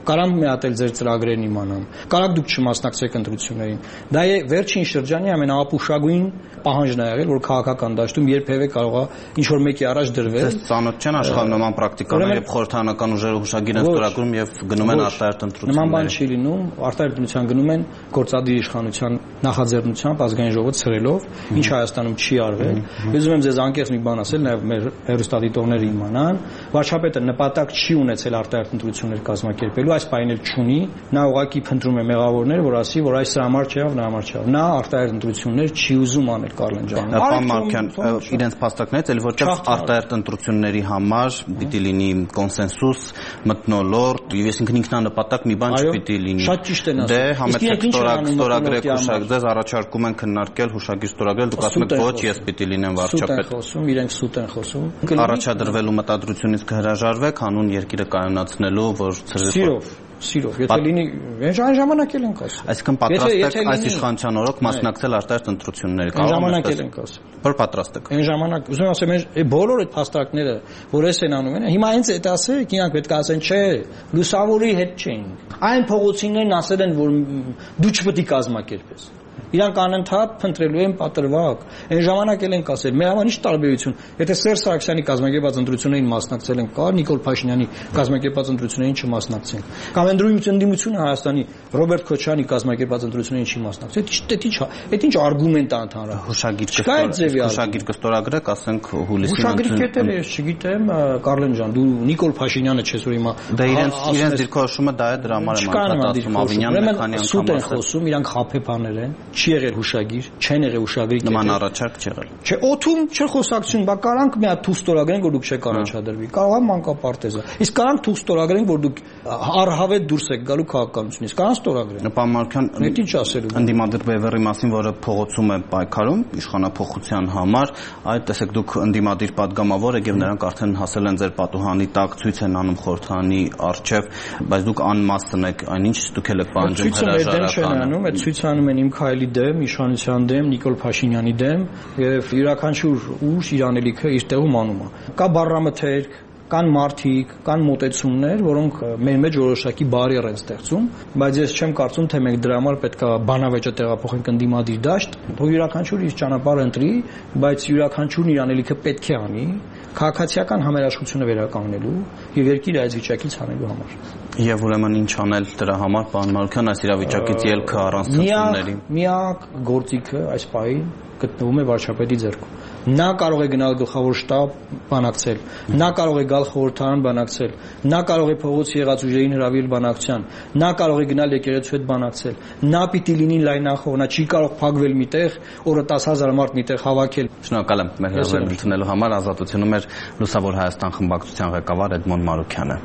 Կարամ մի հատ էլ ձեր ծրագրերն իմանամ։ Կարաք դուք չմասնակցեք ընտրություններին։ Դա է վերջին շրջանի ամենաապուշագույն պահանջն ա եղել, որ քաղաքական դաշտում երբևէ կարող է ինչ որ մեկի առաջ դրվել։ Ծանոթ չեն աշխարհում նման պրակտիկաներ, երբ խորհրդանական ուժերը հուշագիր են ստորագրում եւ գնում են արտահերթ ընտրություններ։ Նման բան չի լինում, արտահերթ ընտրության գնում են գործադիր իշխանության նախաձեռնությամբ ազգային ժողովը ցրելով, ինչ Հայաստանում չի արվել։ Ես ուզում եմ ձեզ անկեղծ մի բան ասել, նաեւ մեր հեռուստադիտողները իմանան, վարչապետը նպատակ չի ունեցել արտահերթ ընտրություններ կազմակերպելու, այս բանը չունի, նա ուղղակի փնտրում է մեղավորներ, որ ասի, որ այս համար չեղավ, նա համար չեղավ։ Նա արտահերթ ընտրություններ չի ուզում անել, Կարլեն ջան։ Պարոն Մարկյան, իրենց փաստարկներից էլ որտեղ արտահերթ ընտրությունների համար պիտի լինի կոնսենսուս, մթնոլորտ, եւ այսինքն ինքնանպատակ մի բան չպիտի լինի։ Շատ ճիշտ են ասում։ Դե համեցեք ստորագրեք հուշագիր, ձեզ առաջարկում են քննարկել հուշագիր ստորագրել, դուք ասում եք ոչ, ես պիտի լինեմ վարչապետ։ Սուտ են խոսում, իրենք սուտ են խոսում։ Առաջադրվելու մտադրությունից կհրաժարվեք հանուն երկիրը կայունացնելու, որ Սիրով, սիրով, եթե լինի, այն ժամանակ էլ ենք ասում։ Այսինքն պատրաստ եք այս իշխանության օրոք մասնակցել արտահերթ ընտրությունների, կարող ժամանակ էլ ենք ասում։ Որ պատրաստ եք։ Այն ժամանակ, ուզում եմ ասեմ, այն բոլոր այդ փաստարկները, որ էս են անում են, հիմա հենց այդ ասեք, իրանք պետք է ասեն, չէ, լուսավորի հետ չենք։ Այն փողոցիններն ասել են, որ դու չպետք է կազմակերպես։ Իրանք անընդհատ փնտրելու են պատրվակ։ Այն ժամանակ էլ ենք ասել, մեր համար ինչ տարբերություն։ Եթե Սերժ Սարգսյանի կազմակերպած ընտրություններին մասնակցել են, կար Նիկոլ Փաշինյանի կազմակերպած ընտրություններին չմասնակցեն։ Կամ ընդդիմությունը Հայաստանի Ռոբերտ Քոչարյանի կազմակերպած ընտրություններին չի մասնակցել։ Դա ինչ, այդ ինչ արգումենտ է ընդհանրապես։ Հուշագիր հուշագիր կստորագրեք, ասենք հուլիսին։ Հուշագիր կետերը ես չգիտեմ, Կարլեն ջան, դու Նիկոլ Փաշինյանը չես որ հիմա։ Դա իրենց իրենց դիրքորոշումը դա է, դրա համար եմ ասում Ավինյանն է քանի անգամ ասել։ Խոսում, իրանք խափեփաներ են։ Չի եղել հուշագիր, չեն եղել հուշագրի կետեր։ Նման առաջարկ չեղել։ Չէ, օթում չխոսակցություն, բա կարանք մի հատ թուղթ ստորագրենք, որ դուք չեք առաջադրվի։ Կարող է մանկապարտեզը։ Իսկ կարանք թուղթ ստորագրենք, որ դուք առհավետ դուրս եք գալու քաղաքականությունից։ Կարան ստորագրենք։ Պարոն Մարկյան, դա ինչ ասելու։ Ընդդիմադիր բևեռի մասին, որը փողոցում է պայքարում իշխանափոխության համար, այդ տեսեք դուք ընդդիմադիր падգամավոր եք եւ նրանք արդեն հասել են ձեր պատուհանի տակ, ցույց են անում խորհրդանի առջև, բայց դուք անմասն եք, այնինչ դուք էլ եք պահանջում հրաժարականը։ Այդ ցույց անում են իմ քայլի դեմ, իշխանության դեմ, Նիկոլ Փաշինյանի դեմ եւ յուրաքանչյուր ուժ իր անելիքը իր տեղում անում է։ Կա բառամթերք, կան մարդիկ, կան մոտեցումներ, որոնք մեր մեջ որոշակի բարիեր են ստեղծում, բայց ես չեմ կարծում, թե մենք դրա համար պետք է բանավեճը տեղափոխենք ընդդիմադիր դաշտ, որ յուրաքանչյուր իր ճանապարհը ընտրի, բայց յուրաքանչյուրն իր անելիքը պետք է անի քաղաքացիական համերաշխությունը վերականգնելու եւ երկիրը այս վիճակից հանելու համար։ Եվ ուրեմն ինչ անել դրա համար, պարոն Մարուկյան, այս իրավիճակից ելքը առանց ցնցումների։ Միակ գործիքը այս պահին գտնվում է վարչապետի ձեռքում։ Նա կարող է գնալ գլխավոր շտաբ բանակցել, նա կարող է գալ խորհրդարան բանակցել, նա կարող է փողոցի եղած ուժերին հրավիրել բանակցության, նա կարող է գնալ եկեղեցու հետ բանակցել, նա պիտի լինի լայնախոհ, նա չի կարող փակվել միտեղ, օրը տասը հազար մարդ միտեղ հավաքել։ Շնորհակալ եմ մեր հրավերն ընդունելու համար։ Ազատությունում էր Լուսավոր Հայաստան խմբակցության ղեկավար Էդմոն Մարուկյանը։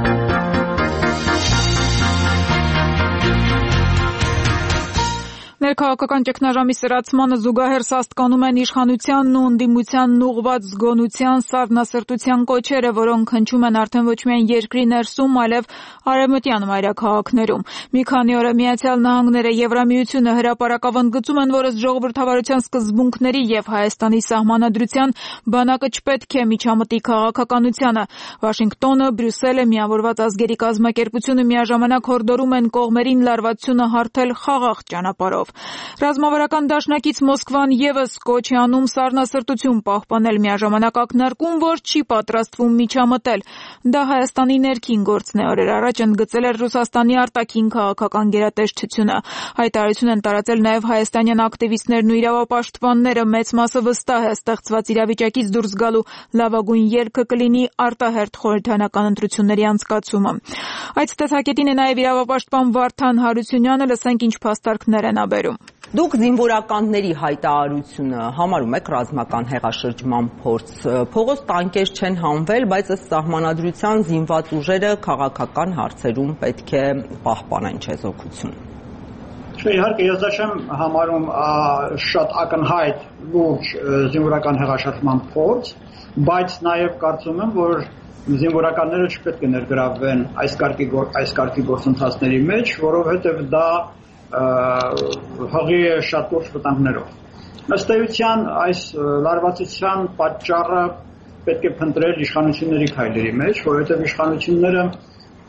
Ներքաղաքական ճգնաժամի սրացմանը զուգահեռ սաստկանում են իշխանությանն ու ընդդիմությանն ուղղված զգոնության, սառնասրտության կոչերը, որոնք հնչում են արդեն ոչ միայն երկրի ներսում, այլև արևմտյան մայրաքաղաքներում։ Մի քանի օր Միացյալ Նահանգները, Եվրամիությունը հրապարակավանդգծում են, որ ըստ ժողովրդավարության սկզբունքների եւ Հայաստանի սահմանադրության բանակը չպետք է միջամտի քաղաքականությանը։ Վաշինգտոնը, Բրյուսելը, Միավորված ազգերի կազմակերպությունը միաժամանակ հորդորում են կողմերին լարվածությունը հարթել խաղաղ ճանապարհով։ Ռազմավարական դաշնակից Մոսկվան եւս կոչ է անում սառնասրտություն պահպանել, միաժամանակ ակնարկում, որ չի պատրաստվում միջամտել։ Դա Հայաստանի ներքին գործն է, օրեր առաջ ընդգծել էր Ռուսաստանի արտաքին քաղաքական գերատեսչությունը։ Հայտարարություն են տարածել նաեւ հայաստանյան ակտիվիստներն ու իրավապաշտպանները, մեծ մասը վստահ է ստեղծված իրավիճակից դուրս գալու լավագույն ելքը կլինի արտահերթ խորհրդանական ընտրությունների անցկացումը։ Այդ տեսակետին է նաեւ իրավապաշտպան Վարդան Հարությունյանը, լսենք ինչ փաստարկներ են աբերում։ Դուք զինվորականների հայտարարությունը համարում եք ռազմական հեղաշրջման փորձ։ Փողոց տանկեր չեն հանվել, բայց ըստ սահմանադրության զինված ուժերը քաղաքական հարցերում պետք է պահպանեն չեզոքություն։ Չէ, իհարկե ես դա չեմ համարում շատ ակնհայտ լուրջ զինվորական հեղաշրջման փորձ, բայց նաև կարծում եմ, որ զինվորականները չպետք է ներգրավվեն այս կարգի այս կարգի գործընթացների մեջ, որովհետև դա հղի է շատ լուրջ վտանգներով։ Ըստ էության այս լարվածության պատճառը պետք է փնտրել իշխանությունների քայլերի մեջ, որովհետև իշխանությունները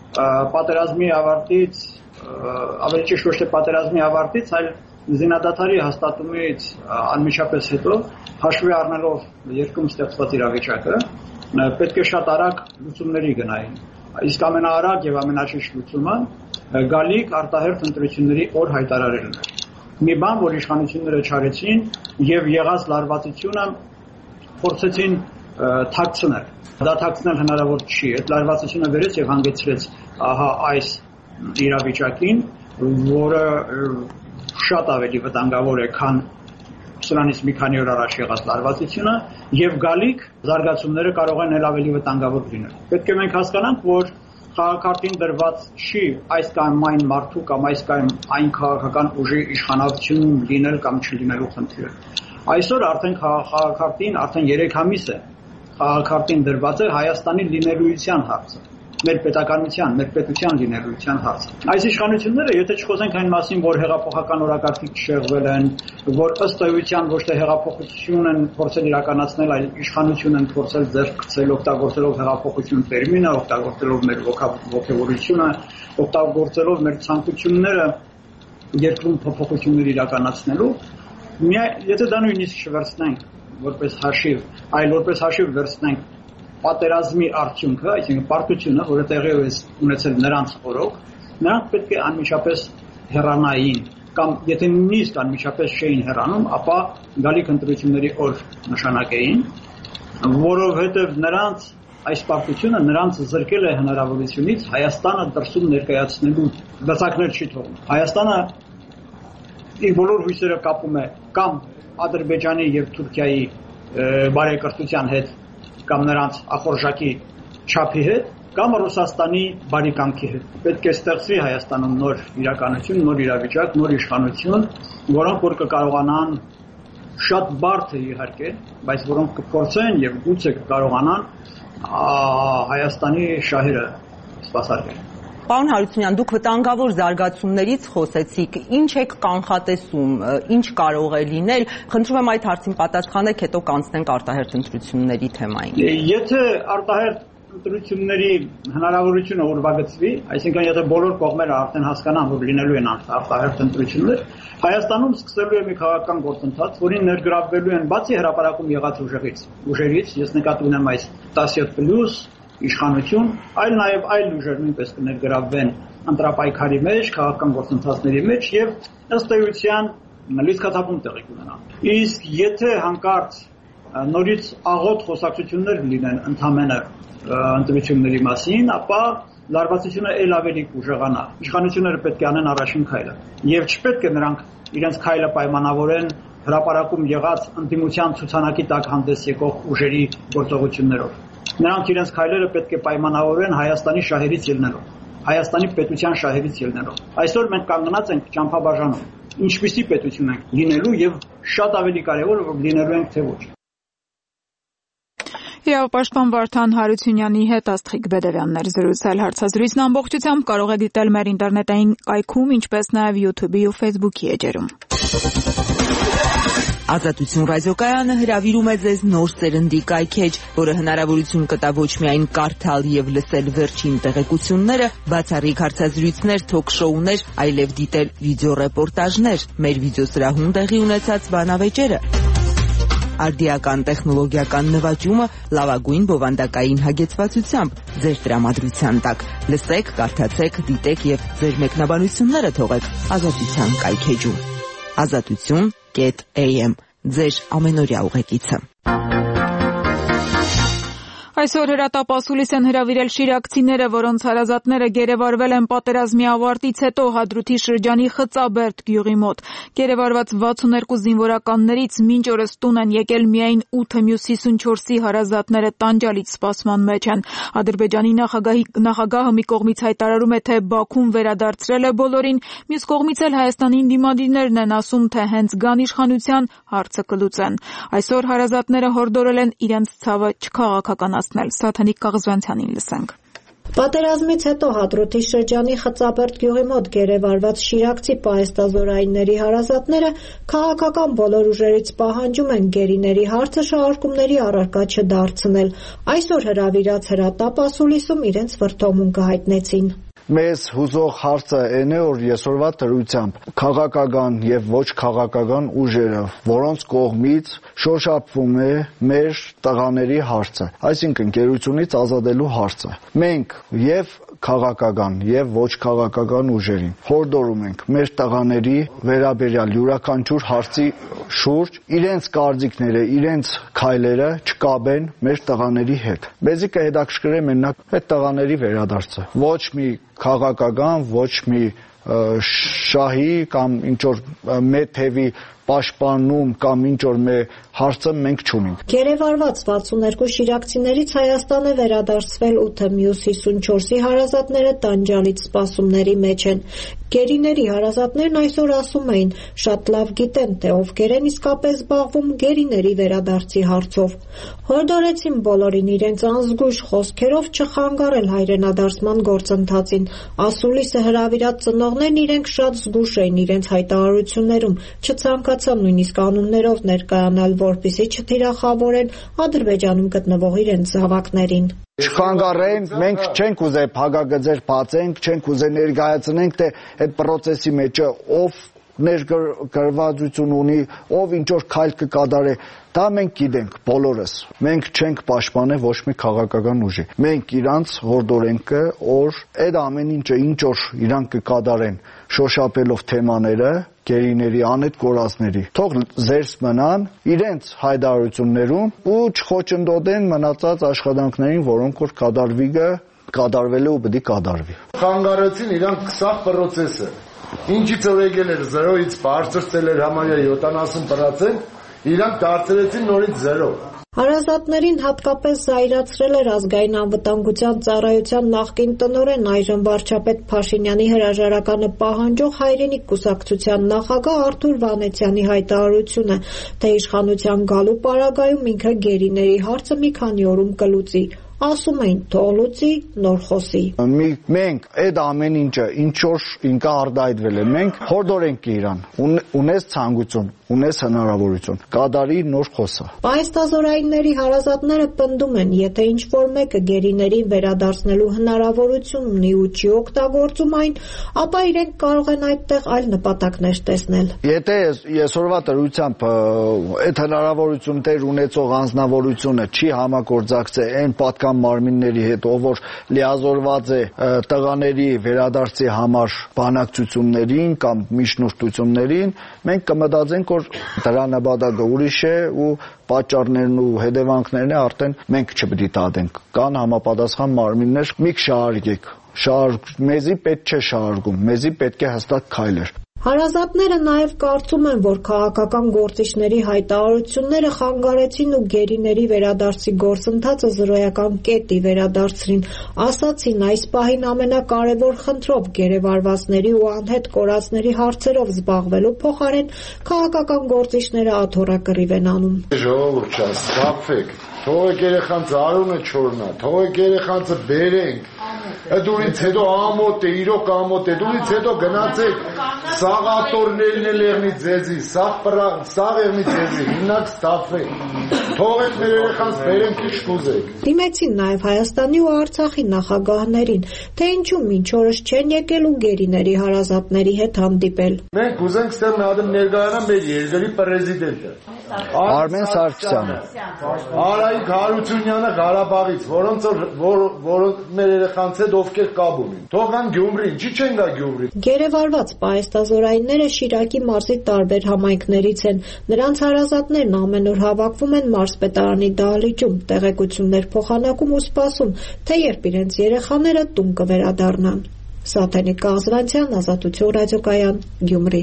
պատերազմի ավարտից, ավելի ճիշտ ոչ թե պատերազմի ավարտից, այլ զինադադարի հաստատումից անմիջապես հետո հաշվի առնելով երկրում ստեղծված իրավիճակը, պետք է շատ արագ լուծումների գնային։ Իսկ ամենաարագ եւ ամենաճիշտ լուծումը գալիք արտահերթ ընտրությունների օր հայտարարելն է։ Մի բան, որ իշխանությունները չարեցին եւ եղած լարվածությունը փորձեցին թաքցնել։ Դա թաքցնել հնարավոր չի։ Այդ լարվածությունը վերեց եւ հանգեցրեց ահա այս իրավիճակին, որը շատ ավելի վտանգավոր է, քան սրանից մի քանի օր առաջ եղած լարվածությունը, եւ գալիք զարգացումները կարող են ավելի վտանգավոր լինել։ Պետք է մենք հասկանանք, որ խաղակարգին դրված չի այս կամ այն մարդու կամ այս կամ այն քաղաքական ուժի իշխանությունում լինել կամ չլինելու խնդիրը։ Այսօր արդեն խաղակարգին արդեն երեք ամիս է խաղակարգին դրված է Հայաստանի լինելույթյան հարցը, մեր պետականության, մեր պետության լինելույթյան հարցը։ Այս իշխանությունները, եթե չխոսենք այն մասին, որ հեղափոխական օրակարգից շեղվել են, որ ըստ էության ոչ թե հեղափոխություն են փորձել իրականացնել, այլ իշխանություն են փորձել ձեռք գցել, օգտագործելով հեղափոխություն տերմինը, օգտագործելով մեր ոգևորությունը, օգտագործելով մեր ցանկությունները երկրում փոփոխություններ իրականացնելու, եթե դա նույնիսկ չվերցնենք որպես հաշիվ, այլ որպես հաշիվ վերցնենք պատերազմի արդյունքը, այսինքն պարտությունը, որը տեղի է ունեցել նրանց օրոք, նրանք պետք է անմիջապես հեռանային, կամ եթե նույնիսկ անմիջապես չէին հեռանում, ապա գալիք ընտրությունների օր նշանակեին, որովհետև նրանց այս պարտությունը նրանց զրկել է հնարավորությունից Հայաստանը դրսում ներկայացնելու դասակներ չի թողնում։ Հայաստանը իր բոլոր հույսերը կապում է կամ Ադրբեջանի եւ Թուրքիայի բարեկրթության հետ, կամ նրանց ախորժակի չափի հետ, կամ Ռուսաստանի բարիկամքի հետ։ Պետք է ստեղծվի Հայաստանում նոր իրականություն, նոր իրավիճակ, նոր իշխանություն, որոնք որ կկարողանան շատ բարդ է իհարկե, բայց որոնք կփորձեն եւ գուցե կկարողանան Հայաստանի շահերը սպասարկել։ Պարոն Հարությունյան, դուք վտանգավոր զարգացումներից խոսեցիք, ինչ եք կանխատեսում, ինչ կարող է լինել, խնդրում եմ այդ հարցին պատասխանեք, հետո կանցնենք արտահերթ ընտրությունների թեմային։ Եթե արտահերթ ընտրությունների հնարավորությունը ուրվագծվի, այսինքն եթե բոլոր կողմերը արդեն հասկանան, որ լինելու են արտահերթ ընտրություններ, Հայաստանում սկսելու է մի քաղաքական գործընթաց, որին ներգրավվելու են բացի հրապարակում եղած ուժերից, ուժերից, ես նկատի ունեմ այս տասյոթ պլյուս իշխանություն, այլ նաև այլ ուժեր նույնպես կներգրավվեն ընտրապայքարի մեջ, քաղաքական գործընթացների մեջ եւ ըստ էության լիցքաթափում տեղի կունենա։ Իսկ եթե հանկարծ նորից աղոտ խոսակցություններ լինեն ընդհանրապես ընտրությունների մասին, ապա լարվածությունը ել ավելի կուժեղանա։ Իշխանությունները պետք է անեն առաջին քայլը եւ չպետք է նրանք իրենց քայլը պայմանավորեն հրապարակում եղած ընդդիմության ցուցանակի տակ հանդես եկող ուժերի գործողություններով։ Նրանք իրենց քայլերը պետք է պայմանավորեն Հայաստանի շահերից ելնելով, Հայաստանի պետության շահերից ելնելով։ Այսօր մենք կանգնած ենք ճամփաբաժանում, ինչպիսի պետություն ենք լինելու եւ շատ ավելի կարեւոր որ լինելու ենք թե ոչ։ Իրավապաշտպան Վարդան Հարությունյանի հետ Աստղիկ Բեդևյանն էր զրուցել։ Հարցազրույցն ամբողջությամբ կարող եք դիտել մեր ինտերնետային կայքում, ինչպես նաև YouTube-ի ու Facebook-ի էջերում։ Ազատություն ռադիոկայանը հրավիրում է ձեզ նոր սերնդի կայքեջ, որը հնարավորություն կտա ոչ միայն կարդալ եւ լսել վերջին տեղեկությունները, բացառիկ հարցազրույցներ, թոք-շոուներ, այլև դիտել վիդեոռեպորտաժներ, մեր վիդեոսրահում տեղի ունեցած բանավեճերը։ Արդիական տեխնոլոգիական նվաճումը լավագույն բովանդակային հագեցվածությամբ ձեր տրամադրության տակ։ Լսեք, կարդացեք, դիտեք եւ ձեր մեկնաբանությունները թողեք Ազատության կայքեջում։ Ազատություն կետ էյ էմ ձեր ամենօրյա ուղեկիցը։ Այսօր հրատապասուլիս են հրավիրել շիրակցիները, որոնց հարազատները գերեվարվել են պատերազմի ավարտից հետո Հադրութի շրջանի Խծաբերդ գյուղի մոտ։ Գերեվարված վաթսուններկու զինվորականներից մինչ օրս տուն են եկել միայն ութը, մյուս հիսունչորսի հարազատները տանջալից սպասման մեջ են։ Ադրբեջանի նախագահի նախագահը մի կողմից հայտարարում է, թե Բաքուն վերադարձրել է բոլորին, մյուս կողմից էլ Հայաստանի դիմադիրներն են ասում, թե հենց գան իշխանության հարցը կլուծեն։ Այսօր հարազատները հորդորել են իրենց ցավը չքաղաքականացնել։ Սաթանիկ Կաղզվանցյանին լսենք։ Պատերազմից հետո Հադրութի շրջանի Խծաբերդ գյուղի մոտ գերեվարված շիրակցի պահեստազորայինների հարազատները քաղաքական բոլոր ուժերից պահանջում են գերիների հարցը շահարկումների առարկա չդարձնել։ Այսօր հրավիրած հրատապ ասուլիսում իրենց վրդովմունքը հայտնեցին։ մեզ հուզող հարցը այն է, որ այսօրվա դրությամբ քաղաքական եւ ոչ քաղաքական ուժերը, որոնց կողմից շոշափվում է մեր տղաների հարցը, այսինքն գերությունից ազատելու հարցը։ Մենք եւ քաղաքական եւ ոչ քաղաքական ուժերին հորդորում ենք մեր տղաների վերաբերյալ յուրաքանչյուր հարցի շուրջ իրենց կարծիքները, իրենց քայլերը չկապեն մեր տղաների հետ։ Մեզի կհետաքրքրի մենակ այդ տղաների վերադարձը, ոչ մի քաղաքական, ոչ մի շահի կամ ինչ որ մեթևի պաշտպանում կամ ինչ որ մեր հարցը մենք չունենք։ Գերեվարված վաթսուններկու շիրակցիներից Հայաստան է վերադարձվել ութը, մյուս հիսունչորսի հարազատները տանջալից սպասումների մեջ են։ Գերիների հարազատներն այսօր ասում էին, շատ լավ գիտեն, թե ովքեր են իսկապես զբաղվում գերիների վերադարձի հարցով։ Հորդորեցին բոլորին իրենց անզգույշ խոսքերով չխանգարել հայրենադարձման գործընթացին։ Ասուլիսը հրավիրած ծնողներն իրենք շատ զգույշ էին իրենց հայտարարություններում, չցանկացան նույնիսկ անուններով ներկայանալ, որպեսզի չթիրախավորեն Ադրբեջանում գտնվող իրենց զավակներին։ Չխանգարեն, մենք չենք ուզե փակագծեր բացենք, չենք ուզե ներկայացնենք, թե այդ process-ի մեջ ով ներգրավվածություն ունի, ով ինչ որ քայլ կկատարի, դա մենք գիտենք բոլորս։ Մենք չենք պաշտպանել ոչ մի քաղաքական ուժի։ Մենք իրանց հորդորենք, որ այդ ամեն ինչը ինչ որ իրանք կկատարեն, շոշափելով թեմաները, գերիների անետ կորածների, թող զերծ մնան իրենց հայտարարություններում ու չխոչընդոտեն մնացած աշխատանքներին, որոնք որ կատարվի կատարվել է ու պետք է կատարվի։ Խանգարեցին իրանք սա process-ը։ Ինչից որ եկել էր զերոյից բարձրացել էր համարյա յոթանասուն պրոցենտ, իրանք դարձրեցին նորից զերո։ Հարազատներին հատկապես զայրացրել էր ազգային անվտանգության ծառայության նախկին տնօրեն, այժմ վարչապետ Փաշինյանի հրաժարականը պահանջող Հայրենիք կուսակցության նախագահ Արթուր Վանեցյանի հայտարարությունը, թե իշխանության գալու պարագայում ինքը գերիների հարցը մի քանի օրում կլուծի։ Ասում էին թող լուծի, նոր խոսի։ Մենք այդ ամեն ինչը ինչ որ ինքը արտահայտվել է, մենք հորդորենք իրան, ունես ցանկություն, ունես հնարավորություն, կատարի նոր խոսը։ Պայստազորայինների հարազատները պնդում են, եթե ինչ որ մեկը գերիներին վերադարձնելու հնարավորություն ունի ու չի օգտագործում այն, ապա իրենք կարող են այդտեղ այլ նպատակներ տեսնել։ Եթե այսօրվա դրությամբ այդ հնարավորություն տեր ունեցող անձնավորությունը չի համագործակցել այն պատկան մարմինների հետ, ով որ լիազորված է տղաների վերադարձի համար բանակցություններին կամ միջնորդություններին, մենք կմտածենք, որ դրա նպատակը ուրիշ է ու պատճառներն ու հետևանքներն արդեն մենք չպետք է տատենք։ Կան համապատասխան մարմիններ, մի շարժեք, շարժ մեզի պետք չէ շարժում, մեզի պետք է հստակ քայլեր։ Հարազատները նաև կարծում են, որ քաղաքական գործիչների հայտարարությունները խանգարեցին ու գերիների վերադարձի գործընթացը զրոյական կետի վերադարձրին։ Ասացին, այս պահին ամենակարևոր խնդրով գերեվարվածների ու անհետ կորածների հարցերով զբաղվելու փոխարեն քաղաքական գործիչները աթոռակռիվ են անում։ Ժողովուրդ չա, սափեք, թողեք երեխանց արունը չորնա, թողեք երեխանցը բերենք։ Դուրից հետո ամոթ է, իրոք ամոթ է, դուրից հետո գնացեք սաղատորներն էլ եղնի ձեզի, սաղ եղնի ձեզի, հիմնակ ստափեք, թողեք մեր երեխանց բերենք ինչ կուզեք։ Դիմեցին նաև Հայաստանի ու Արցախի նախագահներին, թե ինչու մինչ օրս չեն եկել ու գերիների հարազատների հետ հանդիպել։ Մենք ուզենք ստեղ մի հատ ներկայանա մեր երկրի պրեզիդենտը Արմեն Սարգսյանը, Արայիկ Հարությունյանը Ղարաբաղից, որոնց որ մեր երեխանց հետ ովքեր կապ ունին։ Թողան Գյումրի, ինչի չեն գա Գյումրի։ Գերեվարված պայստազորայինները Շիրակի մարզի տարբեր համայնքներից են։ Նրանց հարազատներն ամեն օր հավաքվում են մարզպետարանի դահլիճում, տեղեկություններ փոխանակում ու սպասում, թե երբ իրենց երեխաները տուն կվերադառնան։ Սաթենիկ Կազվանցյան, Ազատություն ռադիոկայան, Գյումրի։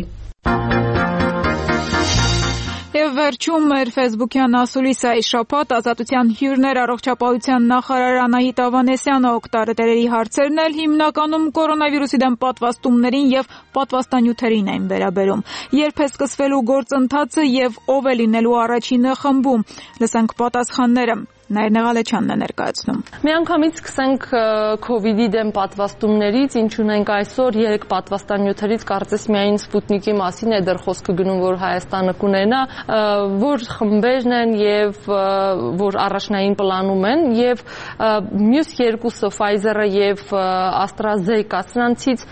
Եվ վերջում մեր ֆեյսբուքյան ասուլիսը այս շաբաթ Ազատության հյուրներ առողջապահության նախարար Անահիտ Ավանեսյանը օգտատերերի հարցերն էլ հիմնականում կորոնավիրուսի դեմ պատվաստումներին եւ պատվաստանյութերին են վերաբերում։ Երբ է սկսվելու գործընթացը եւ ով է լինելու առաջինը խմբում։ Լսենք պատասխանները։ Նաիրնե Ղալեչյանն է ներկայացնում։ Միանգամից սկսենք COVID-ի դեմ պատվաստումներից, ինչ ունենք այսօր, երեք պատվաստանյութերից կարծես միայն Սպուտնիկի մասին է դեռ խոսքը գնում, որ Հայաստանը կունենա, որ խմբերն են եւ որ առաջնային պլանում են, եւ մյուս երկուսը Pfizer-ը եւ AstraZeneca, սրանցից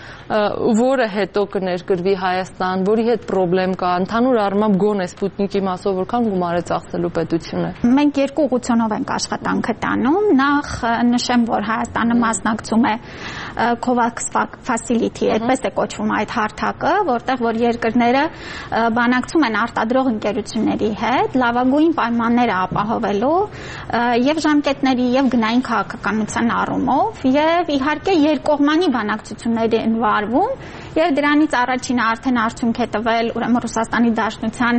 որը հետո կներկրվի Հայաստան, որի հետ խնդրեմ կա, ընդհանուր առմամբ գոնե Սպուտնիկի մասով որքան գումար է ծախսելու պետությունը։ Մենք երկու ուղղությունով ենք աշխատանքը տանում։ Նախ նշեմ, որ Հայաստանը մասնակցում է COVAX Facility, այդպես է կոչվում այդ հարթակը, որտեղ որ երկրները բանակցում են արտադրող ընկերությունների հետ լավագույն պայմանները ապահովելու եւ ժամկետների եւ գնային քաղաքականության առումով եւ իհարկե երկկողմանի բանակցությունների են վարվում եւ դրանից առաջինը արդեն արդյունք է տվել, ուրեմն Ռուսաստանի Դաշնության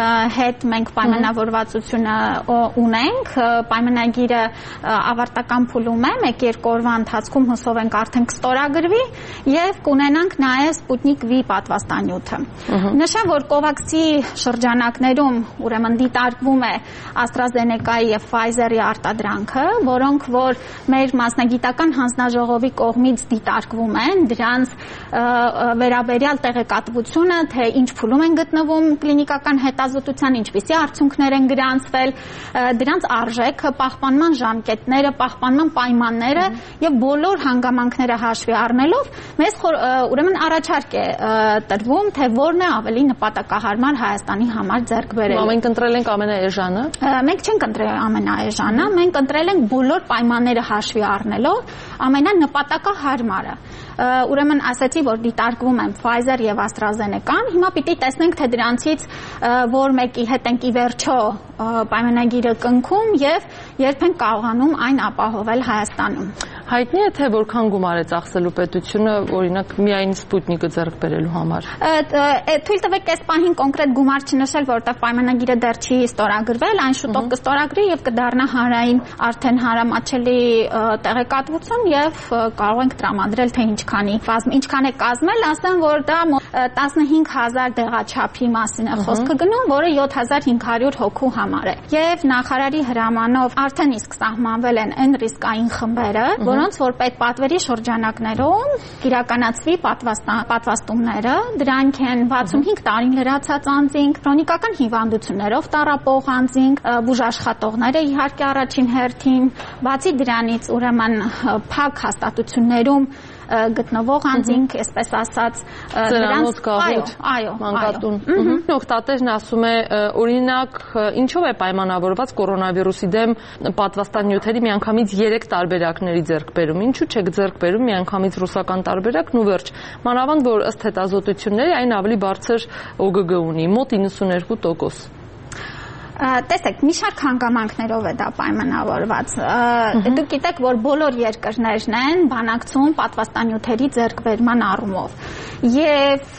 հետ մենք պայմանավորվածությունը ունենք, պայմանագիրը ավարտական փուլում է, մեկ-երկու օրվա ընթացքում հուսով ենք արդեն կստորագրվի եւ կունենանք նաեւ Sputnik V պատվաստանյութը։ Նշեմ, որ COVAX-ի շրջանակներում ուրեմն դիտարկվում է AstraZeneca-ի եւ Pfizer-ի արտադրանքը, որոնք որ մեր մասնագիտական հանձնաժողովի կողմից դիտարկվում են, դրանց վերաբերյալ տեղեկատվությունը, թե ինչ փուլում են գտնվում կլինիկական հետազոտության, ինչպիսի արդյունքներ են գրանցվել, դրանց արժեքը, պահպանման ժամկետները, պահպանման պայմանները եւ բոլոր հանգամանքները հաշվի առնելով մեզ ուրեմն առաջարկ է տրվում, թե որն է ավելի նպատակահարմար Հայաստանի համար ձեռք բերել։ Մենք ընտրել ենք ամենաէժանը։ Մենք չենք ընտրել ամենաէժանը, մենք ընտրել ենք բոլոր պայմանները հաշվի առնելով ամենանպատակահարմարը։ Ուրեմն ասացի, որ դիտարկվում են Pfizer եւ AstraZeneca-ն, հիմա պիտի տեսնենք, թե դրանցից որ մեկի հետ ենք ի վերջո պայմանագիրը կնքում եւ երբ են կարողանում այն ապահովել Հայաստանում։ Հայտնի է, թե որքան գումար է ծախսելու պետությունը, օրինակ, միայն Sputnik-ը ձեռք բերելու համար։ Թույլ տվեք այս պահին կոնկրետ գումար չնշել, որովհետև պայմանագիրը դեռ չի ստորագրվել, այն շուտով կստորագրի եւ կդառնա հանրային արդեն հարամատչելի տեղեկատվություն եւ կարող ենք տրամադրել, թե ինչքանի ինչքան է կազմել, ասեմ, որ դա տասնհինգ հազար դեղաչափի մասին է խոսքը գնում, որը յոթ հազար հինգ հարյուր հոգու համար է։ Եվ նախարարի հրամանով արդեն իսկ սահմանվել են այն ռիսկային խմբերը, որոնց որ պետպատվերի շրջանակներում կիրականացվի պատվաստումները, դրանք են վաթսունհինգ տարին լրացած անձինք, քրոնիկական հիվանդություններով տառապող անձինք, բուժաշխատողները իհարկե առաջին հերթին, բացի դրանից ուրեմն փակ հաստատություններում գտնվող անձինք, այսպես ասած, նրանց գաղութ, այո, մանկատուն։ Օգտատերն ասում է, օրինակ, ինչով է պայմանավորված կորոնավիրուսի դեմ պատվաստանյութերի միանգամից երեք տարբերակների ձեռքբերում։ Ինչու՞ չեք ձեռքբերում միանգամից ռուսական տարբերակն ու վերջ։ Մանավանդ որ ըստ հետազոտությունների այն ավելի բարձր օ գ գ ունի, մոտ իննսունհինգ տոկոս։ Տեսեք, մի շարք հանգամանքներով է դա պայմանավորված։ Դուք գիտեք, որ բոլոր երկրներն են բանակցում պատվաստանյութերի ձեռքբերման առումով։ Եվ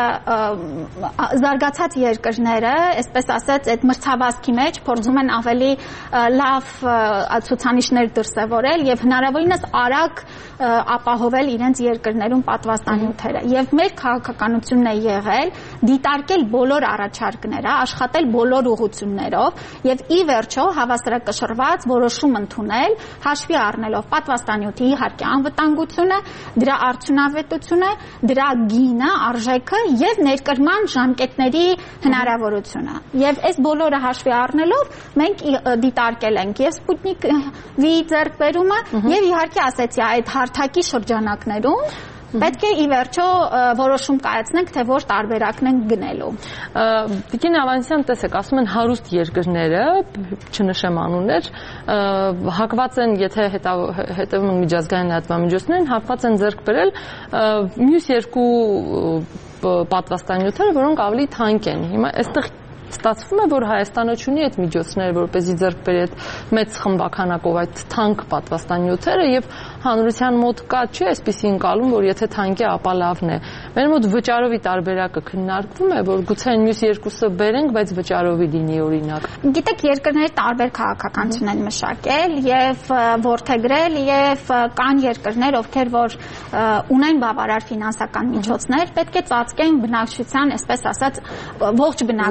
զարգացած երկրները, այսպես ասած, այդ մրցավազքի մեջ փորձում են ավելի լավ ցուցանիշներ դրսևորել եւ հնարավորինս արագ ապահովել իրենց երկրներում պատվաստանյութերը։ Եվ մեր քաղաքականությունն է եղել դիտարկել բոլոր առաջարկները, աշխատել բոլոր ուղղություններով եւ ի վերջո հավասարակշռված որոշում ընդունել, հաշվի առնելով պատվաստանյութի իհարկե անվտանգությունը, դրա արդյունավետությունը, դրա գինը, արժեքը եւ ներկրման ժամկետների հնարավորությունը։ Եվ այս բոլորը հաշվի առնելով մենք դիտարկել ենք եւ Sputnik V ձեռքբերումը եւ իհարկե ասեցի այդ հարթակի շրջանակներում պետք է ի վերջո որոշում կայացնենք, թե որ տարբերակն ենք գնելու։ Տիկին Ավանեսյան, տեսեք, ասում են հարուստ երկրները, չնշեմ անուններ, հակված են, եթե հետևում են միջազգային լրատվամիջոցներին, հակված են ձեռք բերել մյուս երկու պատվաստանյութերը, որոնք ավելի թանկ են։ Հիմա այստեղ ստացվում է, որ Հայաստանը չունի այդ միջոցները, որպեսզի ձեռք բերի այդ մեծ խմբականակով այդ թանկ պատվաստանյութերը եւ հանրության մոտ կա չի այսպիսի ընկալում, որ եթե թանկ է, ապա լավն է։ Մեր մոտ վճարովի տարբերակը քննարկվում է, որ գուցե մյուս երկուսը բերենք, բայց վճարովի լինի օրինակ։ Գիտեք, երկրները տարբեր քաղաքականություն են մշակել եւ ворթեգրել եւ կան երկրներ, ովքեր որ ունեն բավարար ֆինանսական միջոցներ, պետք է ծածկեն բնակչության, այսպես ասած, ողջ բնակչության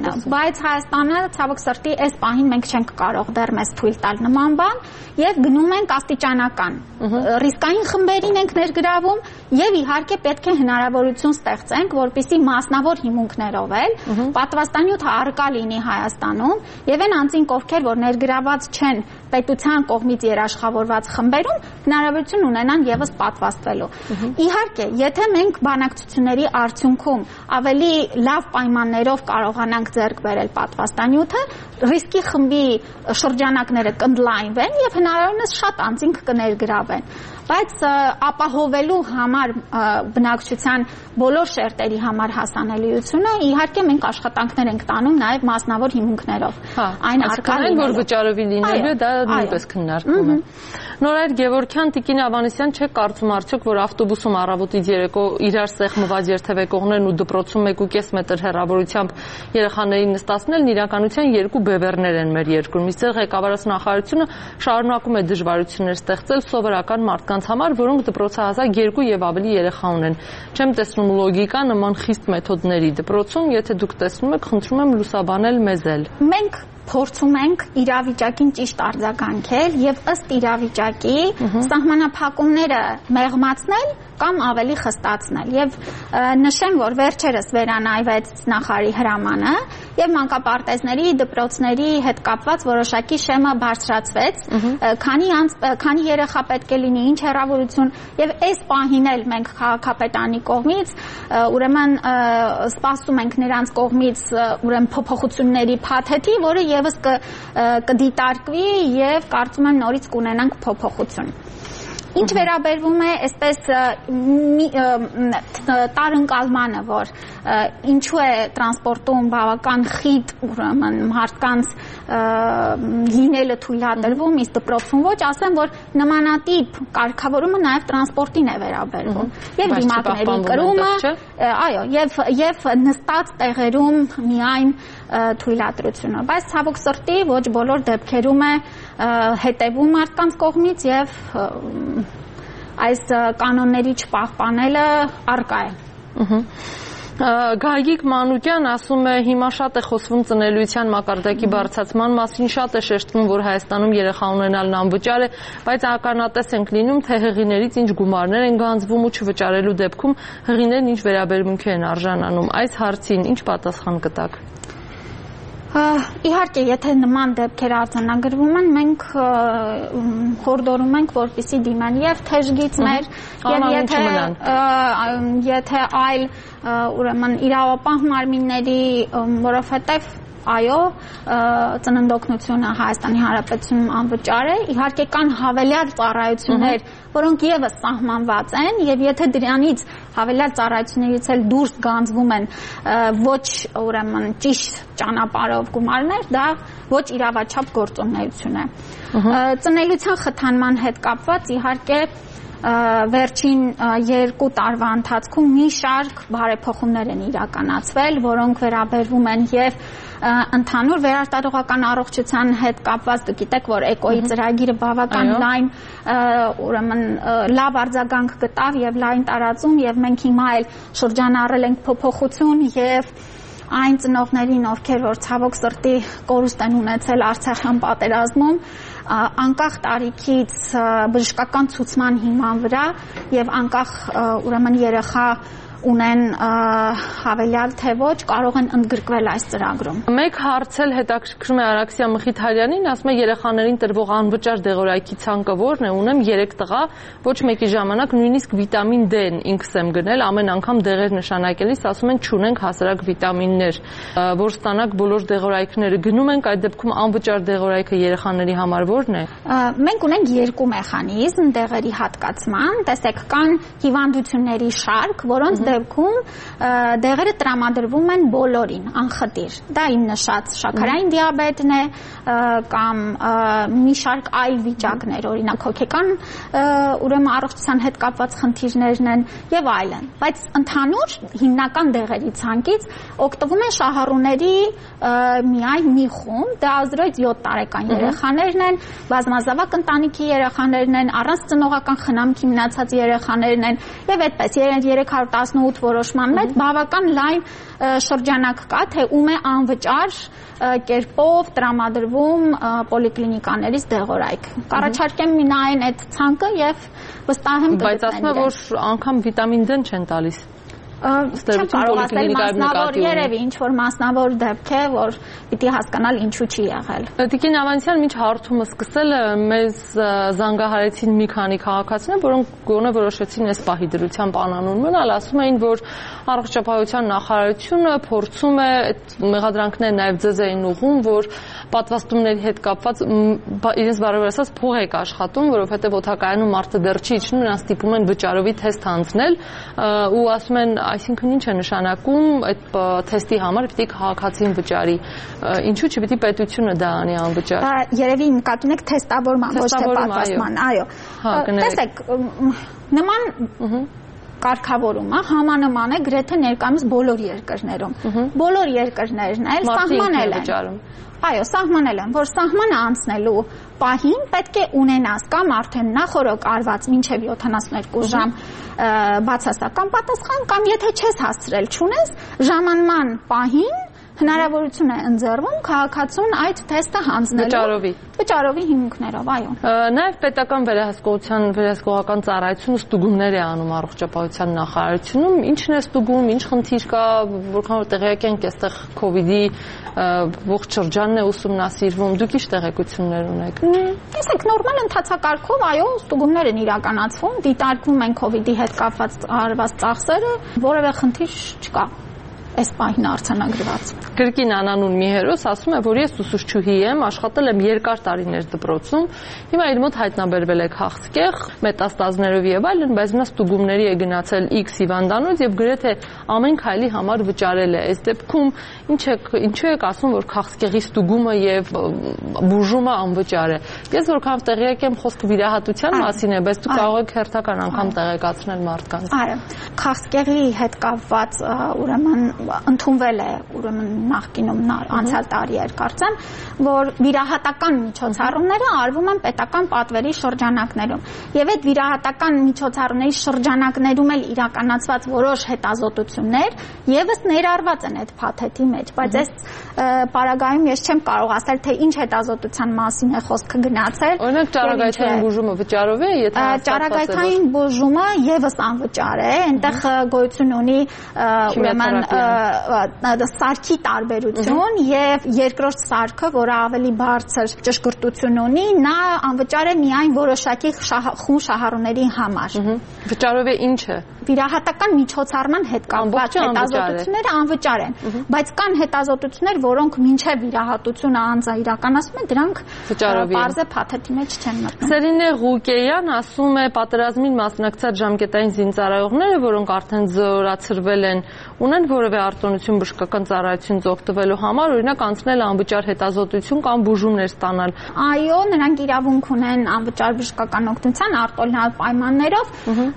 Հայաստանը, բայց Հայաստանը ցավոք սրտի այս պահին մենք չենք կարող դեռ մեզ թույլ տալ նման բան եւ գնում ենք աստիճանական ռիսկային խմբերին ենք ներգրավում եւ իհարկե պետք է հնարավորություն ստեղծենք, որպեսզի մասնավոր հիմունքներով էլ պատվաստանյութը առկա լինի Հայաստանում եւ այն անձինք, ովքեր որ ներգրաված չեն պետության կողմից երաշխավորված խմբերում, հնարավորություն ունենան եւս պատվաստվելու։ Իհարկե, եթե մենք բանակցությունների արդյունքում ավելի լավ պայմաններով կարողանանք ձեռք բերել պատվաստանյութը, ռիսկի խմբի շրջանակները կընդլայնվեն եւ հնարավորինս շատ անձինք կներգրավեն, բայց ապահովելու համար բնակչության բոլոր շերտերի համար հասանելիությունը իհարկե մենք աշխատանքներ ենք տանում նաեւ մասնավոր հիմունքներով։ Այն առկա է, որ վճարովի լինելու է, դա նույնպես քննարկվում է։ Նորայր Գևորգյան, Տիկին Ավանեսյան, չեք կարծում արդյոք, որ ավտոբուսում առավոտից երեկո իրար սեղմված երթևեկողներն ու դպրոցում մեկ ու կես մետր հեռավորությամբ երեխաներին նստացնելն իրականության երկու բևեռներ են մեր երկրում։ Իսկ ղեկավարած նախարարությունը շարունակում է դժվարություններ ստեղծել սովորական մարդկանց համար, որոնք դպրոցահասակ երկու եւ ավելի երեխա ունեն։ Չեմ տեսնում լոգիկա նման խիստ մեթոդների դպրոցում, եթե դուք տեսնում եք, խնդրում եմ լուսաբանել մեզ էլ։ Մենք փորձում ենք իրավիճակին ճիշտ արձագանքել եւ ըստ իրավիճակի սահմանափակումները մեղմացնել կամ ավելի խստացնել եւ նշեմ, որ վերջերս վերանայվեց նախարարի հրամանը եւ մանկապարտեզների, դպրոցների հետ կապված որոշակի շեմը բարձրացվեց, քանի քանի երեխա պետք է լինի, ինչ հեռավորություն եւ այս պահին էլ մենք քաղաքապետարանի կողմից ուրեմն սպասում ենք նրանց կողմից ուրեմն փոփոխությունների փաթեթի, որը եւս կդիտարկվի եւ կարծում եմ նորից կունենանք փոփոխություն։ Ինչ վերաբերվում է այսպես տարընկալմանը, որ ինչու է տրանսպորտում բավական խիտ ուրեմն մարդկանց լինելը թույլատրվում, իսկ դպրոցում ոչ, ասեմ, որ նմանատիպ կարգավորումը նաև տրանսպորտին է վերաբերվում։ Եվ դիմակների կրումը, այո, եւ եւ նստած տեղերում միայն թույլատրությունը, բայց ցավոք սրտի ոչ բոլոր դեպքերում է հետևում մարդկանց կողմից եւ այս կանոնների չպահպանելը առկա է։ Գագիկ Մանուկյան ասում է, հիմա շատ է խոսվում ծնելիության մակարդակի բարձրացման մասին, շատ է շեշտվում, որ Հայաստանում երեխա ունենալն անվճար է, բայց ականատես ենք լինում, թե հղիներից ինչ գումարներ են գանձվում ու չվճարելու դեպքում հղիներն ինչ վերաբերմունքի են արժանանում։ Այս հարցին ինչ պատասխան կտաք։ Իհարկե, եթե նման դեպքեր արձանագրվում են, մենք խորհրդորում ենք, որպեսզի դիմեն եւ թեժգիծներ, եւ եթե եթե այլ ուրեմն իրավապահ մարմինների, որովհետեւ այո, ծննդօգնությունը Հայաստանի Հանրապետությունում անվճար է, իհարկե կան հավելյալ ծառայություններ, որոնք եւս սահմանված են, եւ եթե դրանից հավելյալ ծառայություններից էլ դուրս գանձվում են ոչ ուրեմն ճիշտ ճանապարհով գումարներ, դա ոչ իրավաչափ գործունեություն է։ Ծնելիության խթանման հետ կապված իհարկե վերջին երկու տարվա ընթացքում մի շարք բարեփոխումներ են իրականացվել, որոնք վերաբերվում են եւ ընդհանուր վերարտադրողական առողջության հետ կապված, դուք գիտեք, որ էկոյի ծրագիրը բավական լայն ուրեմն լավ արձագանք գտավ եւ լայն տարածում եւ մենք հիմա էլ շրջանառել ենք փոփոխություն եւ այն ծնողներին, ովքեր որ ցավոք սրտի կորուստ են ունեցել Արցախյան պատերազմում, անկախ տարիքից բժշկական ցուցման հիման վրա եւ անկախ ուրեմն երեխա ունեն հավելյալ թե ոչ, կարող են ընդգրկվել այս ծրագրում։ Մեկ հարց էլ հետաքրքրում է Արաքսիա Մխիթարյանին, ասում է երեխաներին տրվող անվճար դեղորայքի ցանկը որն է, ունեմ երեք տղա, ոչ մեկի ժամանակ նույնիսկ վիտամին D-ն ինքս եմ գնել, ամեն անգամ դեղեր նշանակելիս ասում են չունենք հասարակ վիտամիններ, որ ստանանք բոլոր դեղորայքները, գնում ենք այդ դեպքում անվճար դեղորայքը երեխաների համար որն է։ Մենք ունենք երկու մեխանիզմ դեղերի հատկացման, տեսեք, կան հիվանդությունների շարք, որոնց դեպքում դեղերը տրամադրվում են բոլորին, անխտիր։ Դա իմ նշած շաքարային դիաբետն է կամ մի շարք այլ վիճակներ, օրինակ հոգեկան ուրեմն առողջության հետ կապված խնդիրներն են եւ այլն։ Բայց ընդհանուր հիմնական դեղերի ցանկից օգտվում են շահառուների միայն մի խումբ, դա զրոյից յոթ տարեկան երեխաներն են, բազմազավակ ընտանիքի երեխաներն են, առանց ծնողական խնամքի մնացած երեխաներն են եւ այդպես երեք հարյուր տասնութ տասնութ որոշման մեջ բավական լայն շրջանակ կա, թե ում է անվճար կերպով տրամադրվում պոլիկլինիկաներից դեղորայք։ Կառաջարկեմ նայեն այդ ցանկը եւ վստահ եմ բայց ասում եմ որ անգամ վիտամին D չեն տալիս։ Չեմ կարող ասել մասնավոր երևի ինչ-որ մասնավոր դեպք է, որ պիտի հասկանալ ինչու չի եղել։ Տիկին Ավանեսյան մինչ հարթումը սկսել մեզ զանգահարեցին մի քանի քաղաքացիներ, որոնք գոնե որոշեցին այս պահի դրությամբ անանուն մնալ, ասում էին, որ առողջապահության նախարարությունը փորձում է այդ մեղադրանքները նաև ձեզ էին ուղղում, որ պատվաստումների հետ կապված իրենց բարեւոր ասած փող եք աշխատում, որովհետեւ օթակայանում մարդը դեռ չի իջնում, նրանց ստիպում են վճարովի թեստ հանձնել ու ասում են այսինքն ինչ է նշանակում այդ թեստի համար պիտի քաղաքացին վճարի, ինչու՞ չպիտի պետությունը դա անի անվճար։ Երևի նկատի ունեք թեստավորման, ոչ թե պատվաստման, այո։ Տեսեք, նման կարգավորումը համանման է գրեթե ներկայումս բոլոր երկրներում։ Բոլոր երկրներն էլ սահմանել են։ Այո, սահմանել են, որ սահմանը անցնելու պահին պետք է ունենաս կամ արդեն նախորդ արված մինչև յոթանասունեքու ժամ բացասական պատասխան կամ եթե չես հասցրել չունես ժամանման պահին հնարավորություն է ընձեռվում քաղաքացուն այդ թեստը հանձնելու վճարովի վճարովի հիմունքներով, այո։ Նաև պետական վերահսկողության վերահսկողական ծառայությունը ստուգումներ է անում առողջապահության նախարարությունում, ինչն է ստուգում, ինչ խնդիր կա, որքան որ տեղյակ ենք, այստեղ քովիդի ողջ շրջանն է ուսումնասիրվում, դուք ինչ տեղեկություններ ունեք։ Տեսեք, նորմալ ընթացակարգով, այո, ստուգումներ են իրականացվում, դիտարկվում են քովիդի հետ կապված արված ծախսերը, որևէ խնդիր չկա։ Այս պահին արձանագրված։ Կրկին անանուն մի հերոս ասում է, որ ես ուսուցչուհի եմ, աշխատել եմ երկար տարիներ դպրոցում, հիմա իր մոտ հայտնաբերվել է քաղցկեղ, մետաստազներով եւ այլն, բայց նա ստուգումների է գնացել X հիվանդանոց եւ գրեթե ամեն քայլի համար վճարել է։ Այս դեպքում ինչ է ինչու եք ասում, որ քաղցկեղի ստուգումը եւ բուժումը անվճար է։ Ես որքան տեղյակ եմ, խոսքը վիրահատության մասին է, բայց դուք կարող եք հերթական անգամ տեղեկացնել մարդկանց։ Այո, քաղցկեղի հետ կապված ուրեմն ընդունվել է ուրեմն նախկինում անցյալ տարի էր կարծեմ, որ վիրահատական միջոցառումները արվում են պետական պատվերի շրջանակներում։ Եվ այդ վիրահատական միջոցառումների շրջանակներում էլ իրականացված որոշ հետազոտություններ եւս ներառված են այդ փաթեթի մեջ, բայց այս պարագայում ես չեմ կարող ասել, թե ինչ հետազոտության մասին է խոսքը գնացել։ Օրինակ ճառագայթային բուժումը վճարով է, եթե ճառագայթային բուժումը եւս անվճար է, այնտեղ գոյություն ունի ուրեմն սարքի տարբերություն եւ երկրորդ սարքը, որը ավելի բարձր ճշգրտություն ունի, նա անվճար է միայն որոշակի խումբ շահառուների համար։ Վճարով է ինչ է։ Վիրահատական միջոցառման հետ կապված հետազոտությունները անվճար են, բայց կան հետազոտություններ, որոնք մինչև վիրահատությունը անձը իրականացում է, դրանք բարձր փաթեթի մեջ չեն մտնում։ Սերինե Ղուկեյան ասում է, պատերազմին մասնակցած ժամկետային զինծառայողները, որոնք արդեն զորացրվել են, ունեն որևէ արտոնություն բժշկական ծառայությունից օգտվելու համար, օրինակ անցնել անվճար հետազոտություն կամ բուժումներ ստանալ։ Այո, նրանք իրավունք ունեն անվճար բժշկական օգնության արտոնյալ պայմաններով,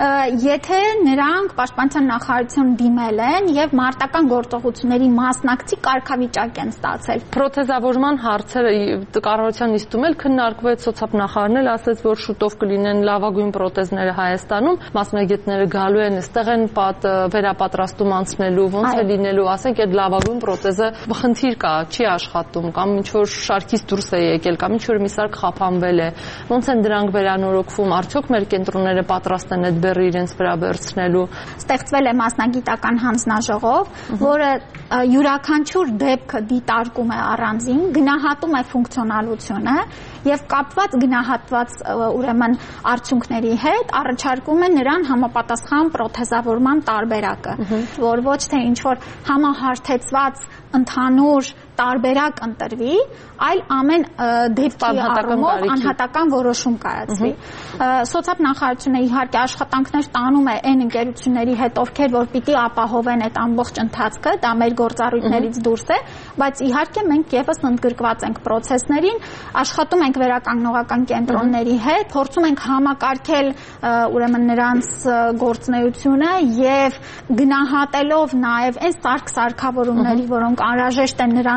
եթե նրանք պաշտպանության նախարարություն դիմել են եւ մարտական գործողությունների մասնակցի կարգավիճակ են ստացել։ Պրոթեզավորման հարցերը կառավարության նիստում էլ քննարկվեց, սոցիալնախարարն էլ ասաց, որ շուտով կլինեն լավագույն պրոթեզները Հայաստանում, մասնագետները գալու են, այստեղ են վերապատրաստում անցնելու, ոնց է լինելու, ասենք այդ լավագույն պրոթեզը խնդիր կա, չի աշխատում կամ ինչ որ շարքից դուրս է եկել կամ ինչ որ մի սարք խափանվել է, ոնց են դրանք վերանորոգվում, արդյոք մեր կենտրոնները պատրաստ են այդ բեռը իրենց վրա վերցնելու։ Ստեղծվել է մասնագիտական հանձնաժողով, որը յուրաքանչյուր դեպքը դիտարկում է առանձին, գնահատում է ֆունկցիոնալությունը եւ կապված գնահատված ուրեմն արդյունքների հետ առաջարկում է նրան համապատասխան պրոթեզավորման տարբերակը, որ ոչ թե ինչ որ համահարթեցված ընդհանուր տարբերակ ընտրվի, այլ ամեն դեպքի առումով անհատական որոշում կայացվի։ Սոցիալնախարարությունը իհարկե աշխատանքներ տանում է այն ընկերությունների հետ, ովքեր որ պիտի ապահովեն այդ ամբողջ ընթացքը, դա մեր գործառույթներից դուրս է, բայց իհարկե մենք եւս ընդգրկված ենք process-ներին, աշխատում ենք վերականգնողական կենտրոնների հետ, փորձում ենք համակարգել ուրեմն նրանց գործունեությունը եւ գնահատելով նաեւ այն սարք սարքավորումների, որոնք անհրաժեշտ են նրանց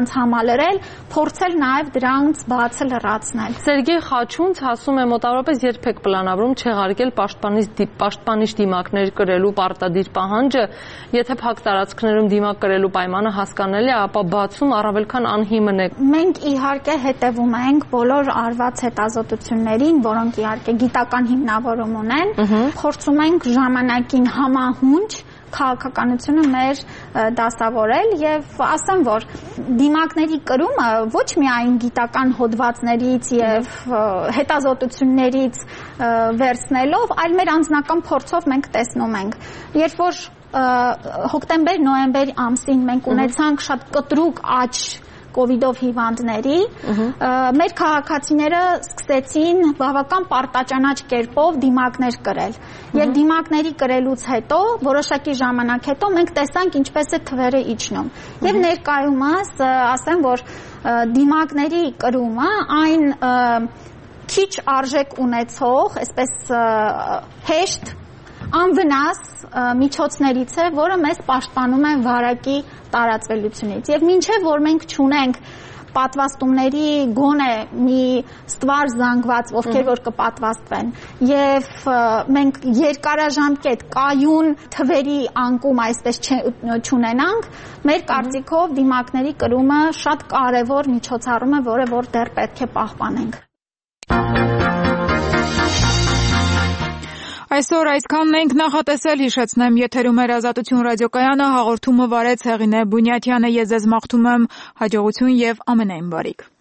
դրանց համալրել, փորձել նաև դրանց բացը լրացնել։ Սերգեյ Խաչունց ասում է մոտավորապես երբեք պլանավորում չեղարկել պաշտպանիչ պաշտպանիչ դիմակներ կրելու պարտադիր պահանջը, եթե փակ տարածքներում դիմակ կրելու պայմանը հասկանալի է, ապա բացում առավել քան անհիմն է։ Մենք իհարկե հետևում ենք բոլոր արված հետազոտություններին, որոնք իհարկե գիտական հիմնավորում ունեն, փորձում ենք ժամանակին համահունչ քաղաքականությունը մեր դասավորել եւ ասեմ, որ դիմակների կրումը ոչ միայն գիտական հոդվածներից եւ հետազոտություններից վերցնելով, այլ մեր անձնական փորձով մենք տեսնում ենք, երբ որ հոկտեմբեր-նոյեմբեր ամսին մենք ունեցանք շատ կտրուկ աճ կովիդով հիվանդների, մեր քաղաքացիները սկսեցին բավական պարտաճանաչ կերպով դիմակներ կրել։ Եվ դիմակների կրելուց հետո, որոշակի ժամանակ հետո մենք տեսանք ինչպես է թվերը իջնում։ Եվ ներկայումս ասեմ, որ դիմակների կրումը այն քիչ արժեք ունեցող, այսպես հեշտ անվնաս միջոցներից է, որը մեզ պաշտպանում է վարակի տարածվելությունից։ Եվ մինչև որ մենք չունենք պատվաստումների գոնե մի ստվար զանգված, ովքեր որ կպատվաստվեն, եւ մենք երկարաժամկետ կայուն թվերի անկում այսպես չունենանք, մեր կարծիքով դիմակների կրումը շատ կարևոր միջոցառում է, որը որ դեռ պետք է պահպանենք։ Այսօր այսքանն ենք նախատեսել, հիշեցնեմ, եթերում էր Ազատություն ռադիոկայանը, հաղորդումը վարեց Հեղինե Բունյաթյանը, ես ձեզ մաղթում եմ հաջողություն եւ ամենայն բարիք։